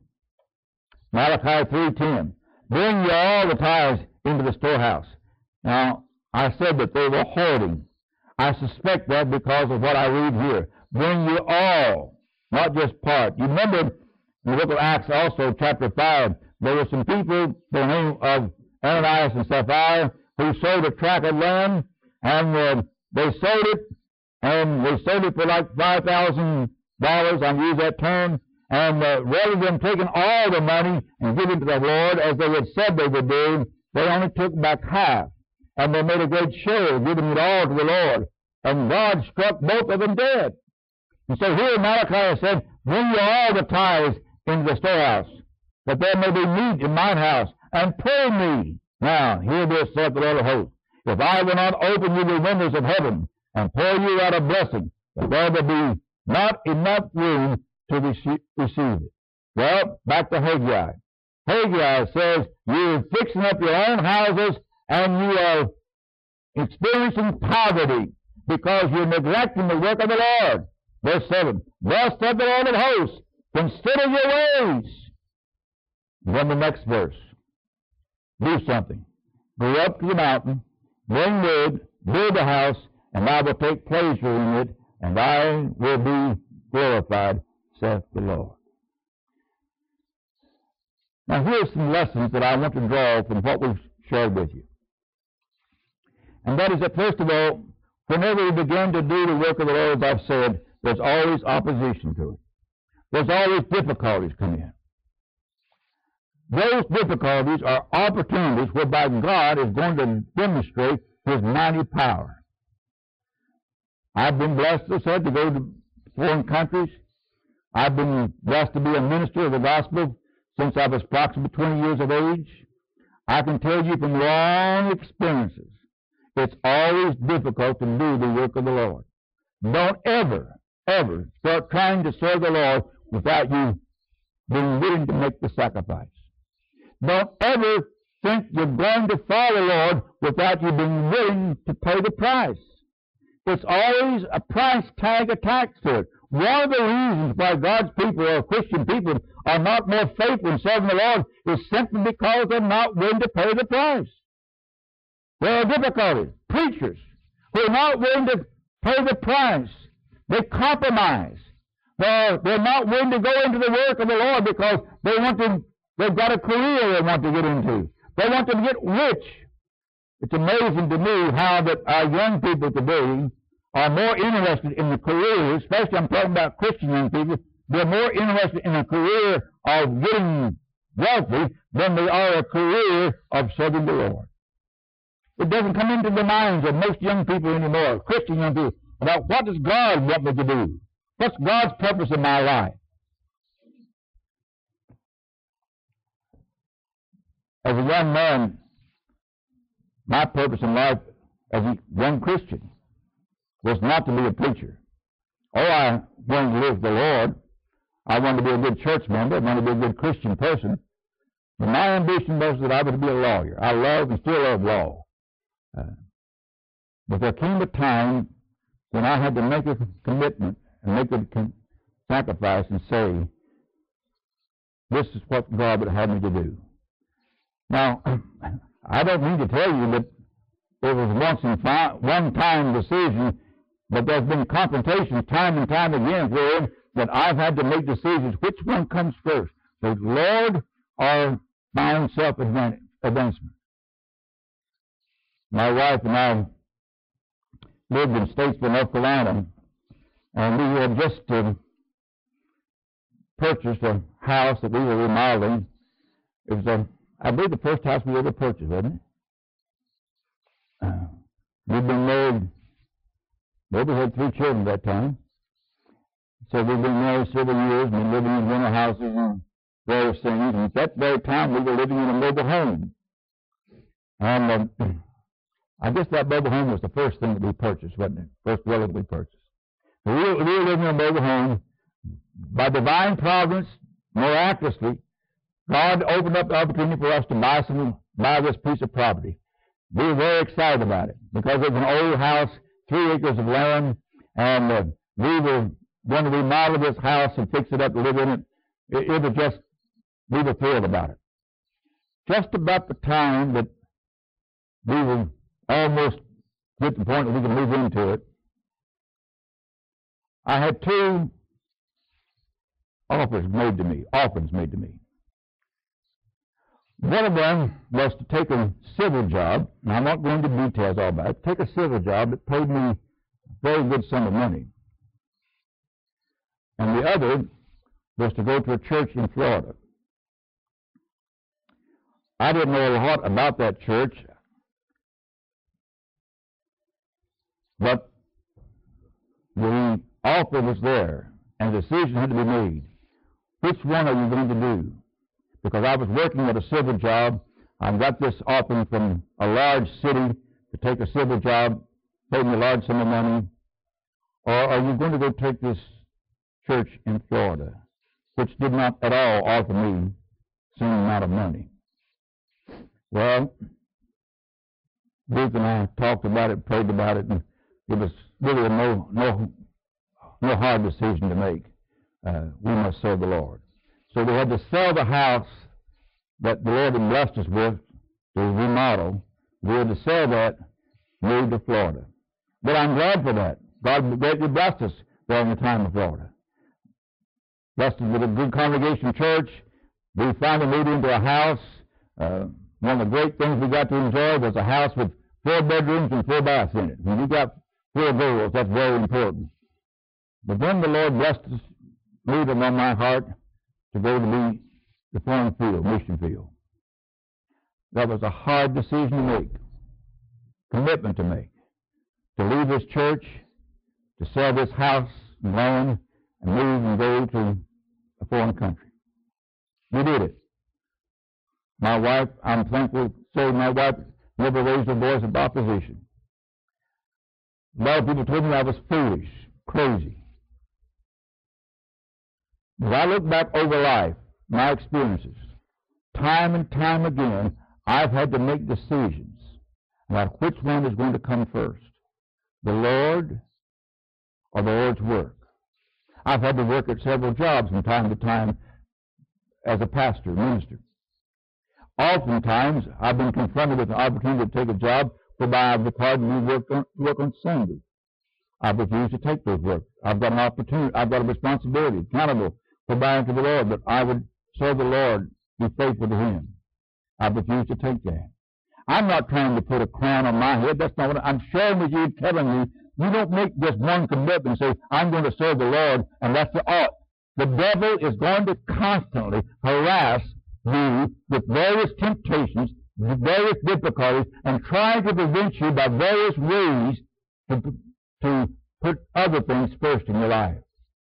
Malachi 3:10. Bring ye all the tithes into the storehouse. Now, I said that they were hoarding. I suspect that because of what I read here. Bring ye all, not just part. You remember in the book of Acts also, chapter 5, there were some people by the name of Ananias and Sapphira who sold a tract of land, and they sold it, and they sold it for like $5,000, I'll use that term, and rather than taking all the money and giving to the Lord as they had said they would do, they only took back half. And they made a great show of giving it all to the Lord. And God struck both of them dead. And so here Malachi said, bring ye all the tithes into the storehouse, that there may be meat in mine house, and pray me. Now, hear this, saith the Lord of hosts. If I will not open you the windows of heaven, and pour you out a blessing, that there will be not enough room to receive it. Well, back to Haggai. Haggai says, you're fixing up your own houses and you are experiencing poverty because you're neglecting the work of the Lord. Verse 7, thus said the Lord of hosts, consider your ways. Then the next verse, do something. Go up to the mountain, bring wood, build a house, and I will take pleasure in it, and I will be glorified, saith the Lord. Now here's some lessons that I want to draw from what we've shared with you. And that is that, first of all, whenever we begin to do the work of the Lord, as I've said, there's always opposition to it. There's always difficulties come in. Those difficulties are opportunities whereby God is going to demonstrate His mighty power. I've been blessed, as I said, to go to foreign countries. I've been blessed to be a minister of the gospel since I was approximately 20 years of age. I can tell you from long experiences, it's always difficult to do the work of the Lord. Don't ever start trying to serve the Lord without you being willing to make the sacrifice. Don't ever think you're going to follow the Lord without you being willing to pay the price. It's always a price tag attached to it. One of the reasons why God's people or Christian people are not more faithful in serving the Lord is simply because they're not willing to pay the price. There are difficulties. Preachers who are not willing to pay the price. They compromise. They're not willing to go into the work of the Lord because they've got a career they want to get into. They want to get rich. It's amazing to me how that our young people today are more interested in the career, especially I'm talking about Christian young people. They're more interested in a career of getting wealthy than they are a career of serving the Lord. It doesn't come into the minds of most young people anymore, Christian young people, about what does God want me to do? What's God's purpose in my life? As a young man, my purpose in life as a young Christian was not to be a preacher. Oh, I wanted to live the Lord. I wanted to be a good church member. I wanted to be a good Christian person. But my ambition was that I was to be a lawyer. I love and still love law. But there came a time when I had to make a commitment and make a sacrifice and say, this is what God would have me to do. Now, I don't mean to tell you that it was one-time decision, but there's been confrontations time and time again where that I've had to make decisions. Which one comes first, the Lord or my own self-advancement? My wife and I lived in Statesville, North Carolina, and we had just purchased a house that we were remodeling. It was I believe the first house we ever purchased, wasn't it? We'd been married, well, we had 3 children at that time. So we'd been married several years and been living in rental houses and various things. And at that very time, we were living in a mobile home. And I guess that mobile home was the first thing that we purchased, wasn't it? First dwelling we purchased. So we were living in a mobile home. By divine providence, miraculously, God opened up the opportunity for us to buy this piece of property. We were very excited about it because it was an old house, 3 acres of land, and we were going to remodel this house and fix it up to live in it. It was just, we were thrilled about it. Just about the time that we were almost at the point that we could move into it, I had 2 offerings made to me. One of them was to take a civil job, and I'm not going into details all about it, take a civil job that paid me a very good sum of money. And the other was to go to a church in Florida. I didn't know a lot about that church, but the offer was there, and a decision had to be made. Which one are you going to do? Because I was working at a civil job. I got this offering from a large city to take a civil job, paid me a large sum of money. Or are you going to go take this church in Florida, which did not at all offer me the same amount of money? Well, Ruth and I talked about it, prayed about it, and it was really no hard decision to make. We must serve the Lord. So we had to sell the house that the Lord had blessed us with to remodel. We had to sell that, move to Florida. But I'm glad for that. God greatly blessed us during the time of Florida. Blessed us with a good congregation church. We finally moved into a house. One of the great things we got to enjoy was a house with 4 bedrooms and 4 baths in it. When you got 4 girls, that's very important. But then the Lord blessed us, moved it on my heart to go to be the foreign field, mission field. That was a hard decision to make, commitment to make, to leave this church, to sell this house and land, and move and go to a foreign country. We did it. My wife, I'm thankful to say my wife never raised her voice of opposition. A lot of people told me I was foolish, crazy. As I look back over life, my experiences, time and time again, I've had to make decisions about which one is going to come first, the Lord or the Lord's work. I've had to work at several jobs from time to time as a pastor, minister. Oftentimes, I've been confronted with an opportunity to take a job whereby I've required to work on Sunday. I've refused to take those work. I've got an opportunity, I've got a responsibility, accountable for buying to the Lord, that I would serve the Lord, be faithful to Him. I've refused to take that. I'm not trying to put a crown on my head. That's not what I'm sharing with you, telling you, you don't make just one commitment and say, I'm going to serve the Lord, and that's the ought. The devil is going to constantly harass you with various temptations, with various difficulties, and trying to prevent you by various ways to put other things first in your life.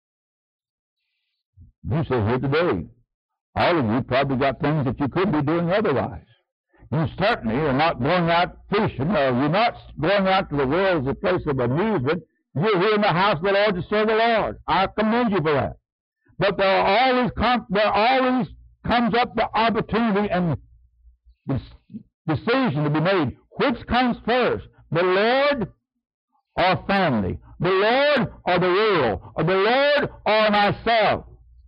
You sit here today. All of you probably got things that you could be doing otherwise. You certainly are not going out fishing, or you're not going out to the world as a place of amusement. You're here in the house of the Lord to serve the Lord. I commend you for that. But there always comes up the opportunity and the decision to be made. Which comes first, the Lord or family? The Lord or the world? Or the Lord or myself?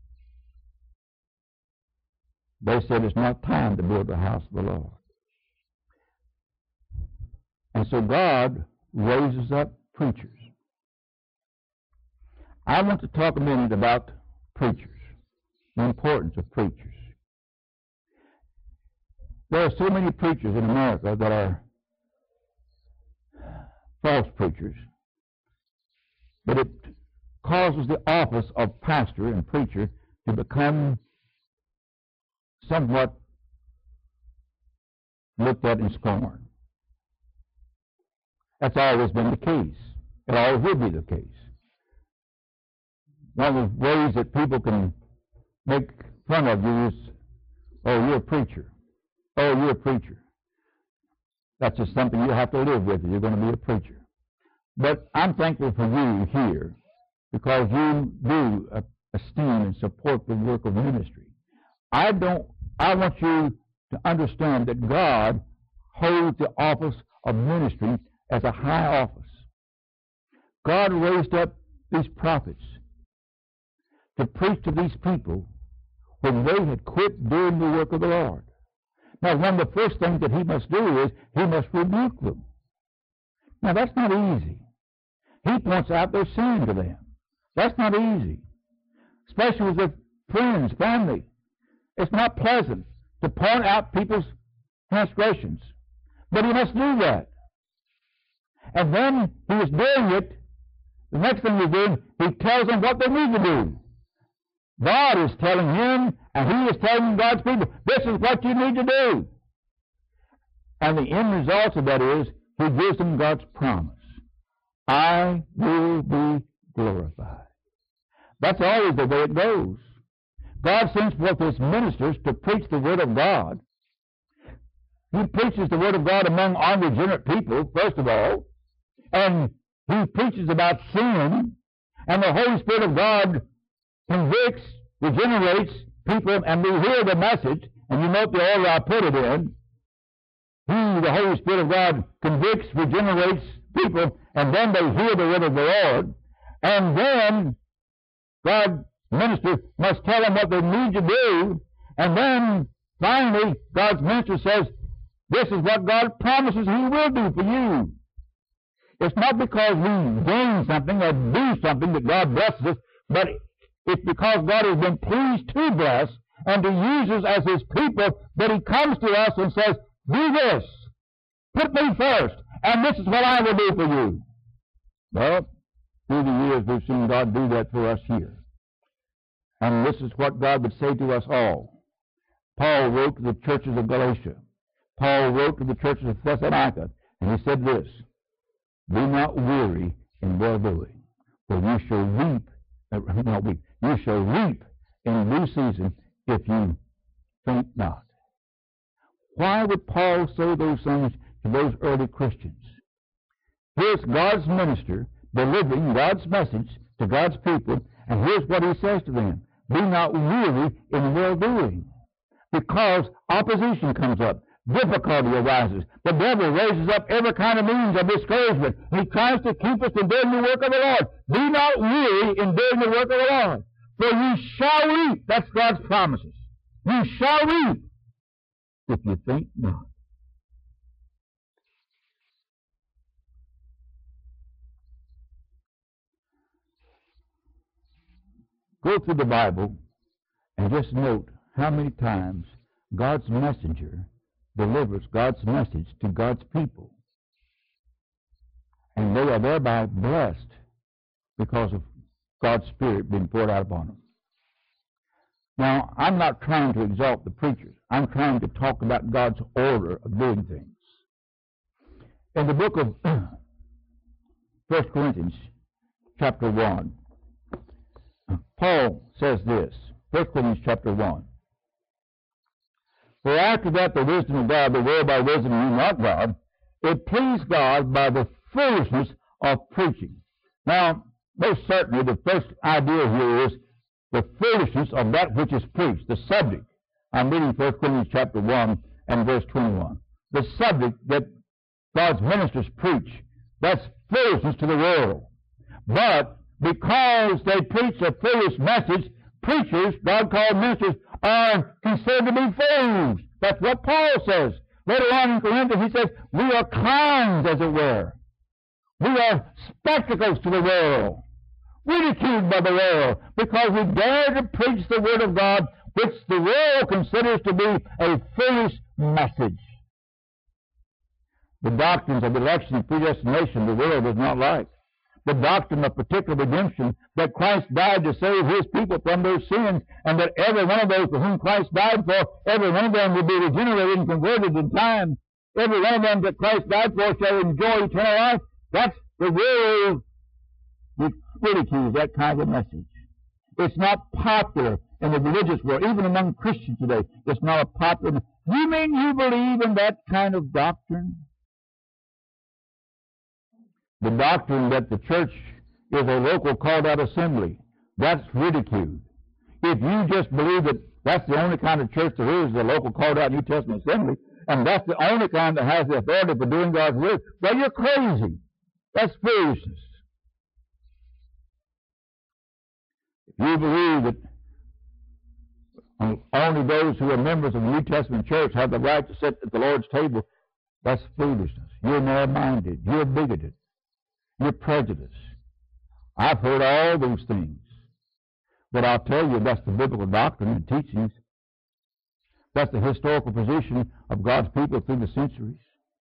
They said it's not time to build the house of the Lord. And so God raises up preachers. I want to talk a minute about preachers, the importance of preachers. There are so many preachers in America that are false preachers, but it causes the office of pastor and preacher to become somewhat looked at in scorn. That's always been the case. It always will be the case. One of the ways that people can make fun of you is, oh, you're a preacher. Oh, you're a preacher. That's just something you have to live with if you're going to be a preacher. But I'm thankful for you here because you do esteem and support the work of ministry. I want you to understand that God holds the office of ministry as a high office. God raised up these prophets to preach to these people when they had quit doing the work of the Lord. Now, one of the first things that he must do is he must rebuke them. Now, that's not easy. He points out their sin to them. That's not easy, especially with friends, family. It's not pleasant to point out people's transgressions, but he must do that. And then he is doing it. The next thing he's doing, he tells them what they need to do. God is telling him, and he is telling God's people, this is what you need to do. And the end result of that is, he gives them God's promise. I will be glorified. That's always the way it goes. God sends forth his ministers to preach the Word of God. He preaches the Word of God among unregenerate people, first of all, and he preaches about sin, and the Holy Spirit of God convicts, regenerates people, and we hear the message, and you note the order I put it in. He, the Holy Spirit of God, convicts, regenerates people, and then they hear the word of the Lord, and then God's minister must tell them what they need to do, and then finally God's minister says, this is what God promises he will do for you. It's not because we gain something or do something that God blesses us, but it's because God has been pleased to bless and to use us as his people that he comes to us and says, do this. Put me first, and this is what I will do for you. Well, through the years we've seen God do that for us here. And this is what God would say to us all. Paul wrote to the churches of Galatia. Paul wrote to the churches of Thessalonica, and he said this, be not weary in well-doing, for you shall reap in due season if you faint not. Why would Paul say those things to those early Christians? Here's God's minister delivering God's message to God's people, and here's what he says to them. Be not weary in well-doing, because opposition comes up. Difficulty arises. The devil raises up every kind of means of discouragement. He tries to keep us from doing the work of the Lord. Be not weary in doing the work of the Lord, for you shall reap. That's God's promises. You shall reap if you think not. Go through the Bible and just note how many times God's messenger delivers God's message to God's people. And they are thereby blessed because of God's Spirit being poured out upon them. Now, I'm not trying to exalt the preachers. I'm trying to talk about God's order of doing things. In the book of 1 Corinthians, chapter 1, Paul says this, 1 Corinthians chapter 1. For after that the wisdom of God, the world by wisdom knew not God, it pleased God by the foolishness of preaching. Now, most certainly the first idea here is the foolishness of that which is preached, the subject. I'm reading 1 Corinthians chapter 1 and verse 21. The subject that God's ministers preach, that's foolishness to the world. But because they preach a foolish message, preachers, God called ministers, are considered to be fools. That's what Paul says. Later on in Corinthians, he says, we are clowns, as it were. We are spectacles to the world, ridiculed by the world, because we dare to preach the Word of God, which the world considers to be a foolish message. The doctrines of election and predestination the world does not like. The doctrine of particular redemption, that Christ died to save His people from their sins, and that every one of those for whom Christ died for, every one of them will be regenerated and converted in time. Every one of them that Christ died for shall enjoy eternal life. That's the world ridicules that kind of message. It's not popular in the religious world, even among Christians today. It's not a popular. You mean you believe in that kind of doctrine? The doctrine that the church is a local called-out assembly, that's ridiculed. If you just believe that that's the only kind of church there is, the local called-out New Testament assembly, and that's the only kind that has the authority for doing God's will, well, you're crazy. That's foolishness. If you believe that only those who are members of the New Testament church have the right to sit at the Lord's table, that's foolishness. You're narrow-minded. You're bigoted. You're prejudiced. I've heard all those things. But I'll tell you, that's the biblical doctrine and teachings. That's the historical position of God's people through the centuries.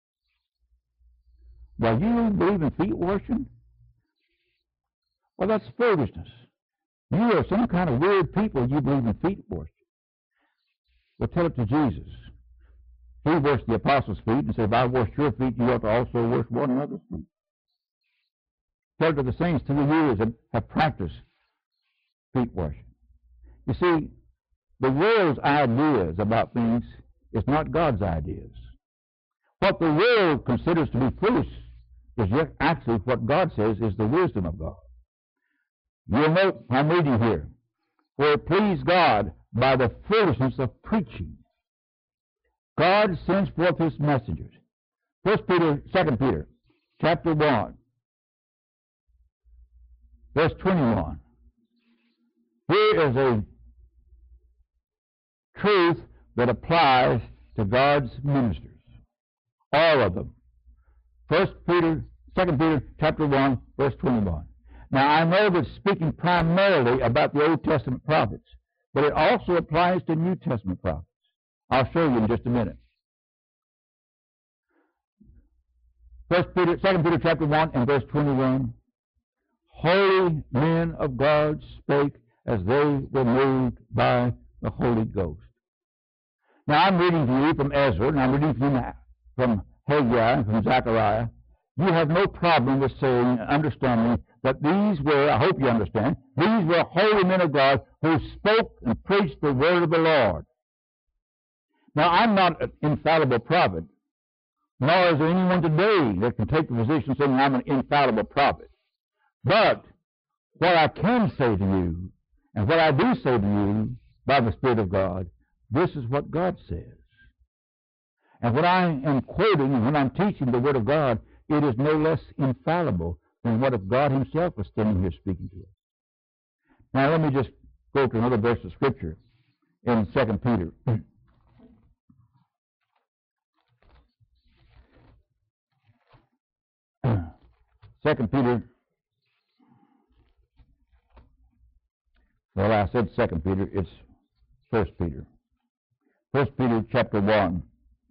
Well, you don't believe in feet washing? Well, that's foolishness. You are some kind of weird people, you believe in feet washing. Well, tell it to Jesus. He washed the apostles' feet and said, if I wash your feet, you ought to also wash one another's feet. Tell it to the saints through the years that have practiced feet washing. You see, the world's ideas about things is not God's ideas. What the world considers to be foolish is yet actually what God says is the wisdom of God. You'll note, I'm reading here, for it pleased God by the foolishness of preaching. God sends forth His messengers. 2 Peter, chapter 1, verse 21. Here is a truth that applies to God's ministers. All of them. 2 Peter, chapter 1, verse 21. Now, I know that's speaking primarily about the Old Testament prophets, but it also applies to New Testament prophets. I'll show you in just a minute. 2 Peter chapter 1 and verse 21. Holy men of God spake as they were moved by the Holy Ghost. Now, I'm reading to you from Ezra, and I'm reading from Haggai and from Zechariah. You have no problem with saying and understanding that these were, I hope you understand, these were holy men of God who spoke and preached the word of the Lord. Now, I'm not an infallible prophet, nor is there anyone today that can take the position saying I'm an infallible prophet. But what I can say to you, and what I do say to you by the Spirit of God, this is what God says. And when I am quoting and when I'm teaching the Word of God, it is no less infallible than what if God Himself was standing here speaking to us. Now let me just go to another verse of Scripture in 2 Peter. 2 Peter. Well, I said 2 Peter, it's 1 Peter. 1 Peter chapter 1.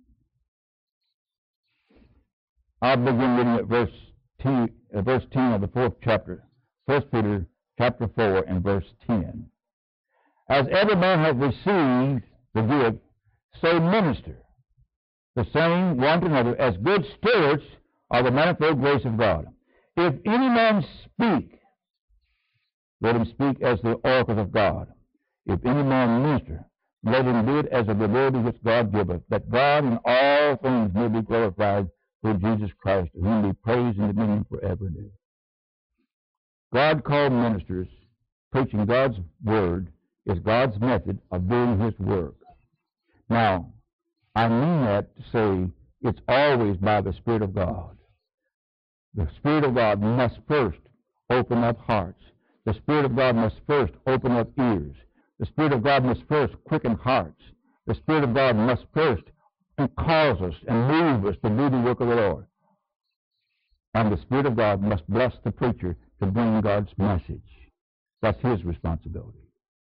I'll begin reading at verse 10 of the 4th chapter. 1 Peter chapter 4 and verse 10. As every man hath received the gift, so minister the same one to another as good stewards of the manifold grace of God. If any man speak, let him speak as the oracles of God. If any man minister, let him do it as of the ability which God giveth, that God in all things may be glorified through Jesus Christ, to whom be praise and dominion forever and ever. God called ministers. Preaching God's word is God's method of doing his work. Now, I mean that to say it's always by the Spirit of God. The Spirit of God must first open up hearts. The Spirit of God must first open up ears. The Spirit of God must first quicken hearts. The Spirit of God must first cause us and move us to do the work of the Lord. And the Spirit of God must bless the preacher to bring God's message. That's his responsibility.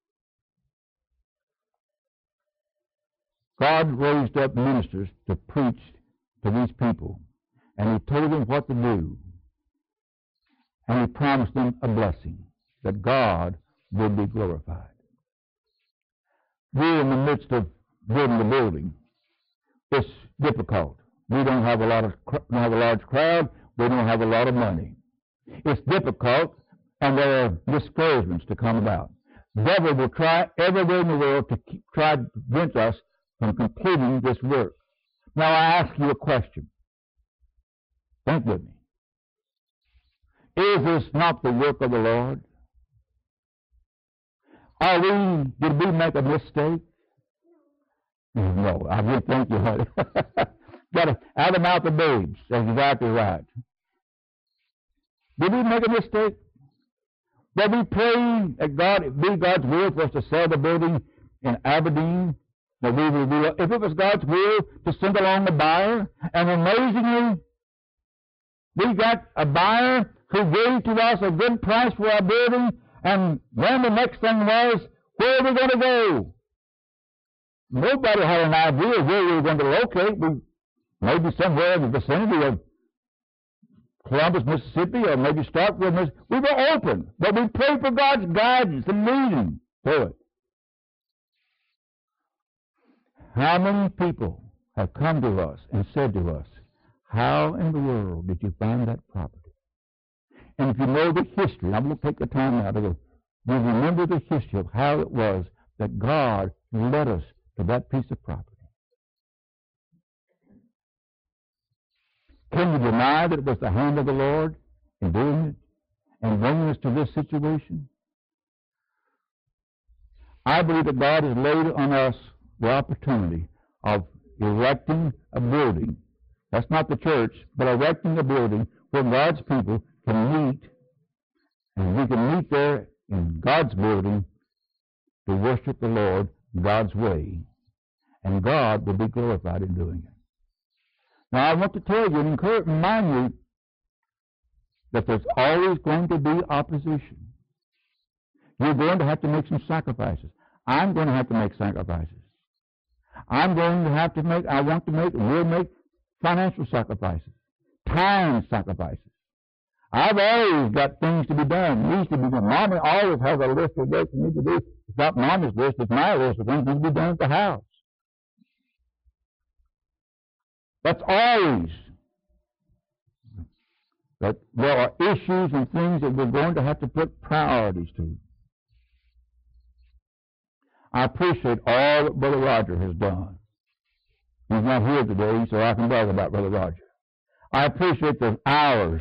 God raised up ministers to preach to these people, and he told them what to do, and he promised them a blessing, that God would be glorified. We're in the midst of building the building. It's difficult. We don't have a large crowd. We don't have a lot of money. It's difficult, and there are discouragements to come about. The devil will try everywhere in the world to try to prevent us from completing this work. Now I ask you a question. Think with me. Is this not the work of the Lord? Did we make a mistake? No, I didn't think you had. Got to out of the mouth of babes. That's exactly right. Did we make a mistake? Did we pray that God, it be God's will for us to sell the building in Aberdeen? That we would do, if it was God's will to send along a buyer, and amazingly, we got a buyer who gave to us a good price for our building, and then the next thing was, where are we going to go? Nobody had an idea where we were going to locate. Maybe somewhere in the vicinity of Columbus, Mississippi, or maybe Starkville, Mississippi. We were open, but we prayed for God's guidance and leading to it. How many people have come to us and said to us, how in the world did you find that property? And if you know the history, I'm going to take the time now to go, you remember the history of how it was that God led us to that piece of property. Can you deny that it was the hand of the Lord in doing it and bringing us to this situation? I believe that God has laid on us the opportunity of erecting a building. That's not the church, but erecting a building where God's people can meet, and we can meet there in God's building to worship the Lord God's way, and God will be glorified in doing it. Now, I want to tell you and remind you that there's always going to be opposition. You're going to have to make some sacrifices. I'm going to have to make sacrifices. I want to make, and we'll make financial sacrifices, time sacrifices. I've always got things to be done, needs to be done. Mommy always has a list of work for me to do. It's not Mommy's list, it's my list of things that need to be done at the house. That's always. But there are issues and things that we're going to have to put priorities to. I appreciate all that Brother Roger has done. He's not here today, so I can brag about Brother Roger. I appreciate the hours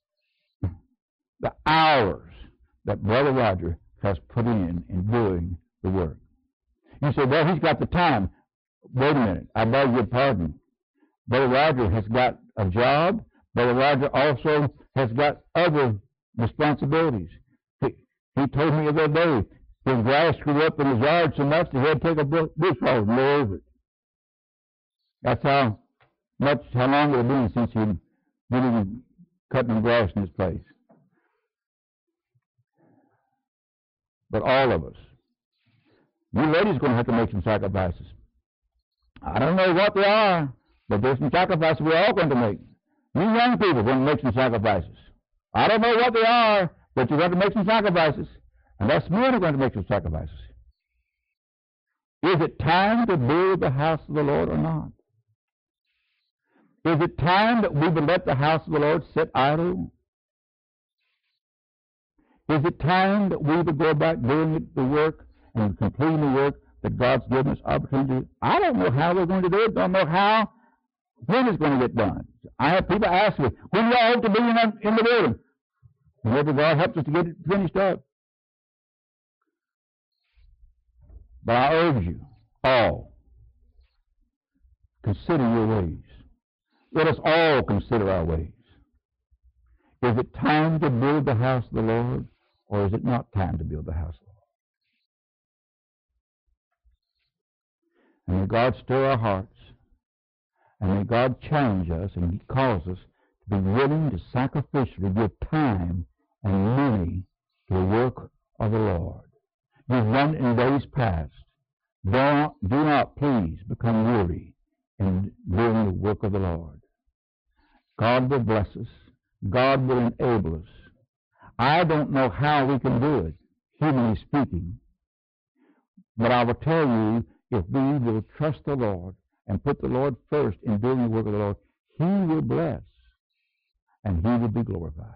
that Brother Roger has put in doing the work. You say, well, he's got the time. Wait a minute. I beg your pardon. Brother Roger has got a job. Brother Roger also has got other responsibilities. He told me the other day, his grass grew up in his yard so much that he had to take a bushhog and mow over it. That's how long it had been since he'd been cutting grass in his place. But all of us, you ladies are going to have to make some sacrifices. I don't know what they are, but there's some sacrifices we're all going to make. You young people are going to make some sacrifices. I don't know what they are, but you're going to make some sacrifices. And us men are going to make some sacrifices. Is it time to build the house of the Lord or not? Is it time that we would let the house of the Lord sit idle? Is it time that we would go about doing the work and completing the work that God's given us opportunity to do? I don't know how we're going to do it. Don't know when it's going to get done. I have people ask me, when do y'all hope to be in the building? Whenever God helps us to get it finished up. But I urge you all, consider your ways. Let us all consider our ways. Is it time to build the house of the Lord, or is it not time to build the house of the Lord? And may God stir our hearts, and may God challenge us and cause us to be willing to sacrificially give time and money to the work of the Lord. You've run in days past. Do not please become weary in doing the work of the Lord. God will bless us. God will enable us. I don't know how we can do it, humanly speaking, but I will tell you, if we will trust the Lord and put the Lord first in doing the work of the Lord, He will bless and He will be glorified.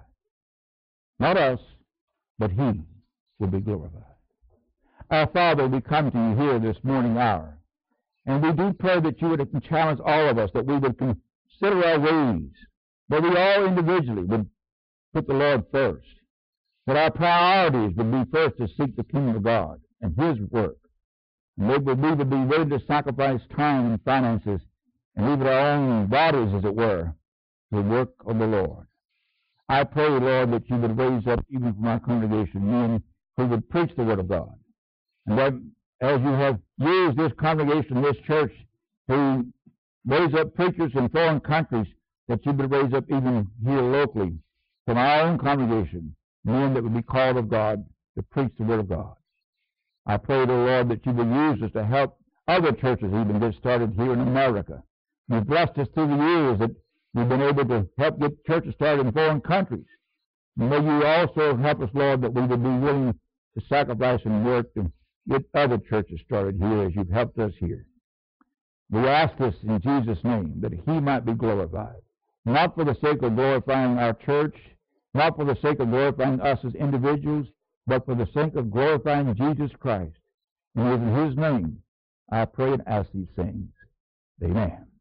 Not us, but He will be glorified. Our Father, we come to you here this morning hour, and we do pray that you would challenge all of us, that we would consider our ways, that we all individually would put the Lord first, that our priorities would be first to seek the kingdom of God and His work, and we would be ready to sacrifice time and finances and even our own bodies, as it were, to the work of the Lord. I pray, Lord, that you would raise up even from our congregation men who would preach the word of God, and that as you have used this congregation, this church, to raise up preachers in foreign countries, that you would raise up even here locally from our own congregation, men that would be called of God to preach the word of God. I pray, dear Lord, that you would use us to help other churches even get started here in America. You've blessed us through the years that we've been able to help get churches started in foreign countries. And may you also help us, Lord, that we would be willing to sacrifice and work to get other churches started here as you've helped us here. We ask this in Jesus' name, that He might be glorified, not for the sake of glorifying our church, not for the sake of glorifying us as individuals, but for the sake of glorifying Jesus Christ. And it is in His name I pray and ask these things. Amen.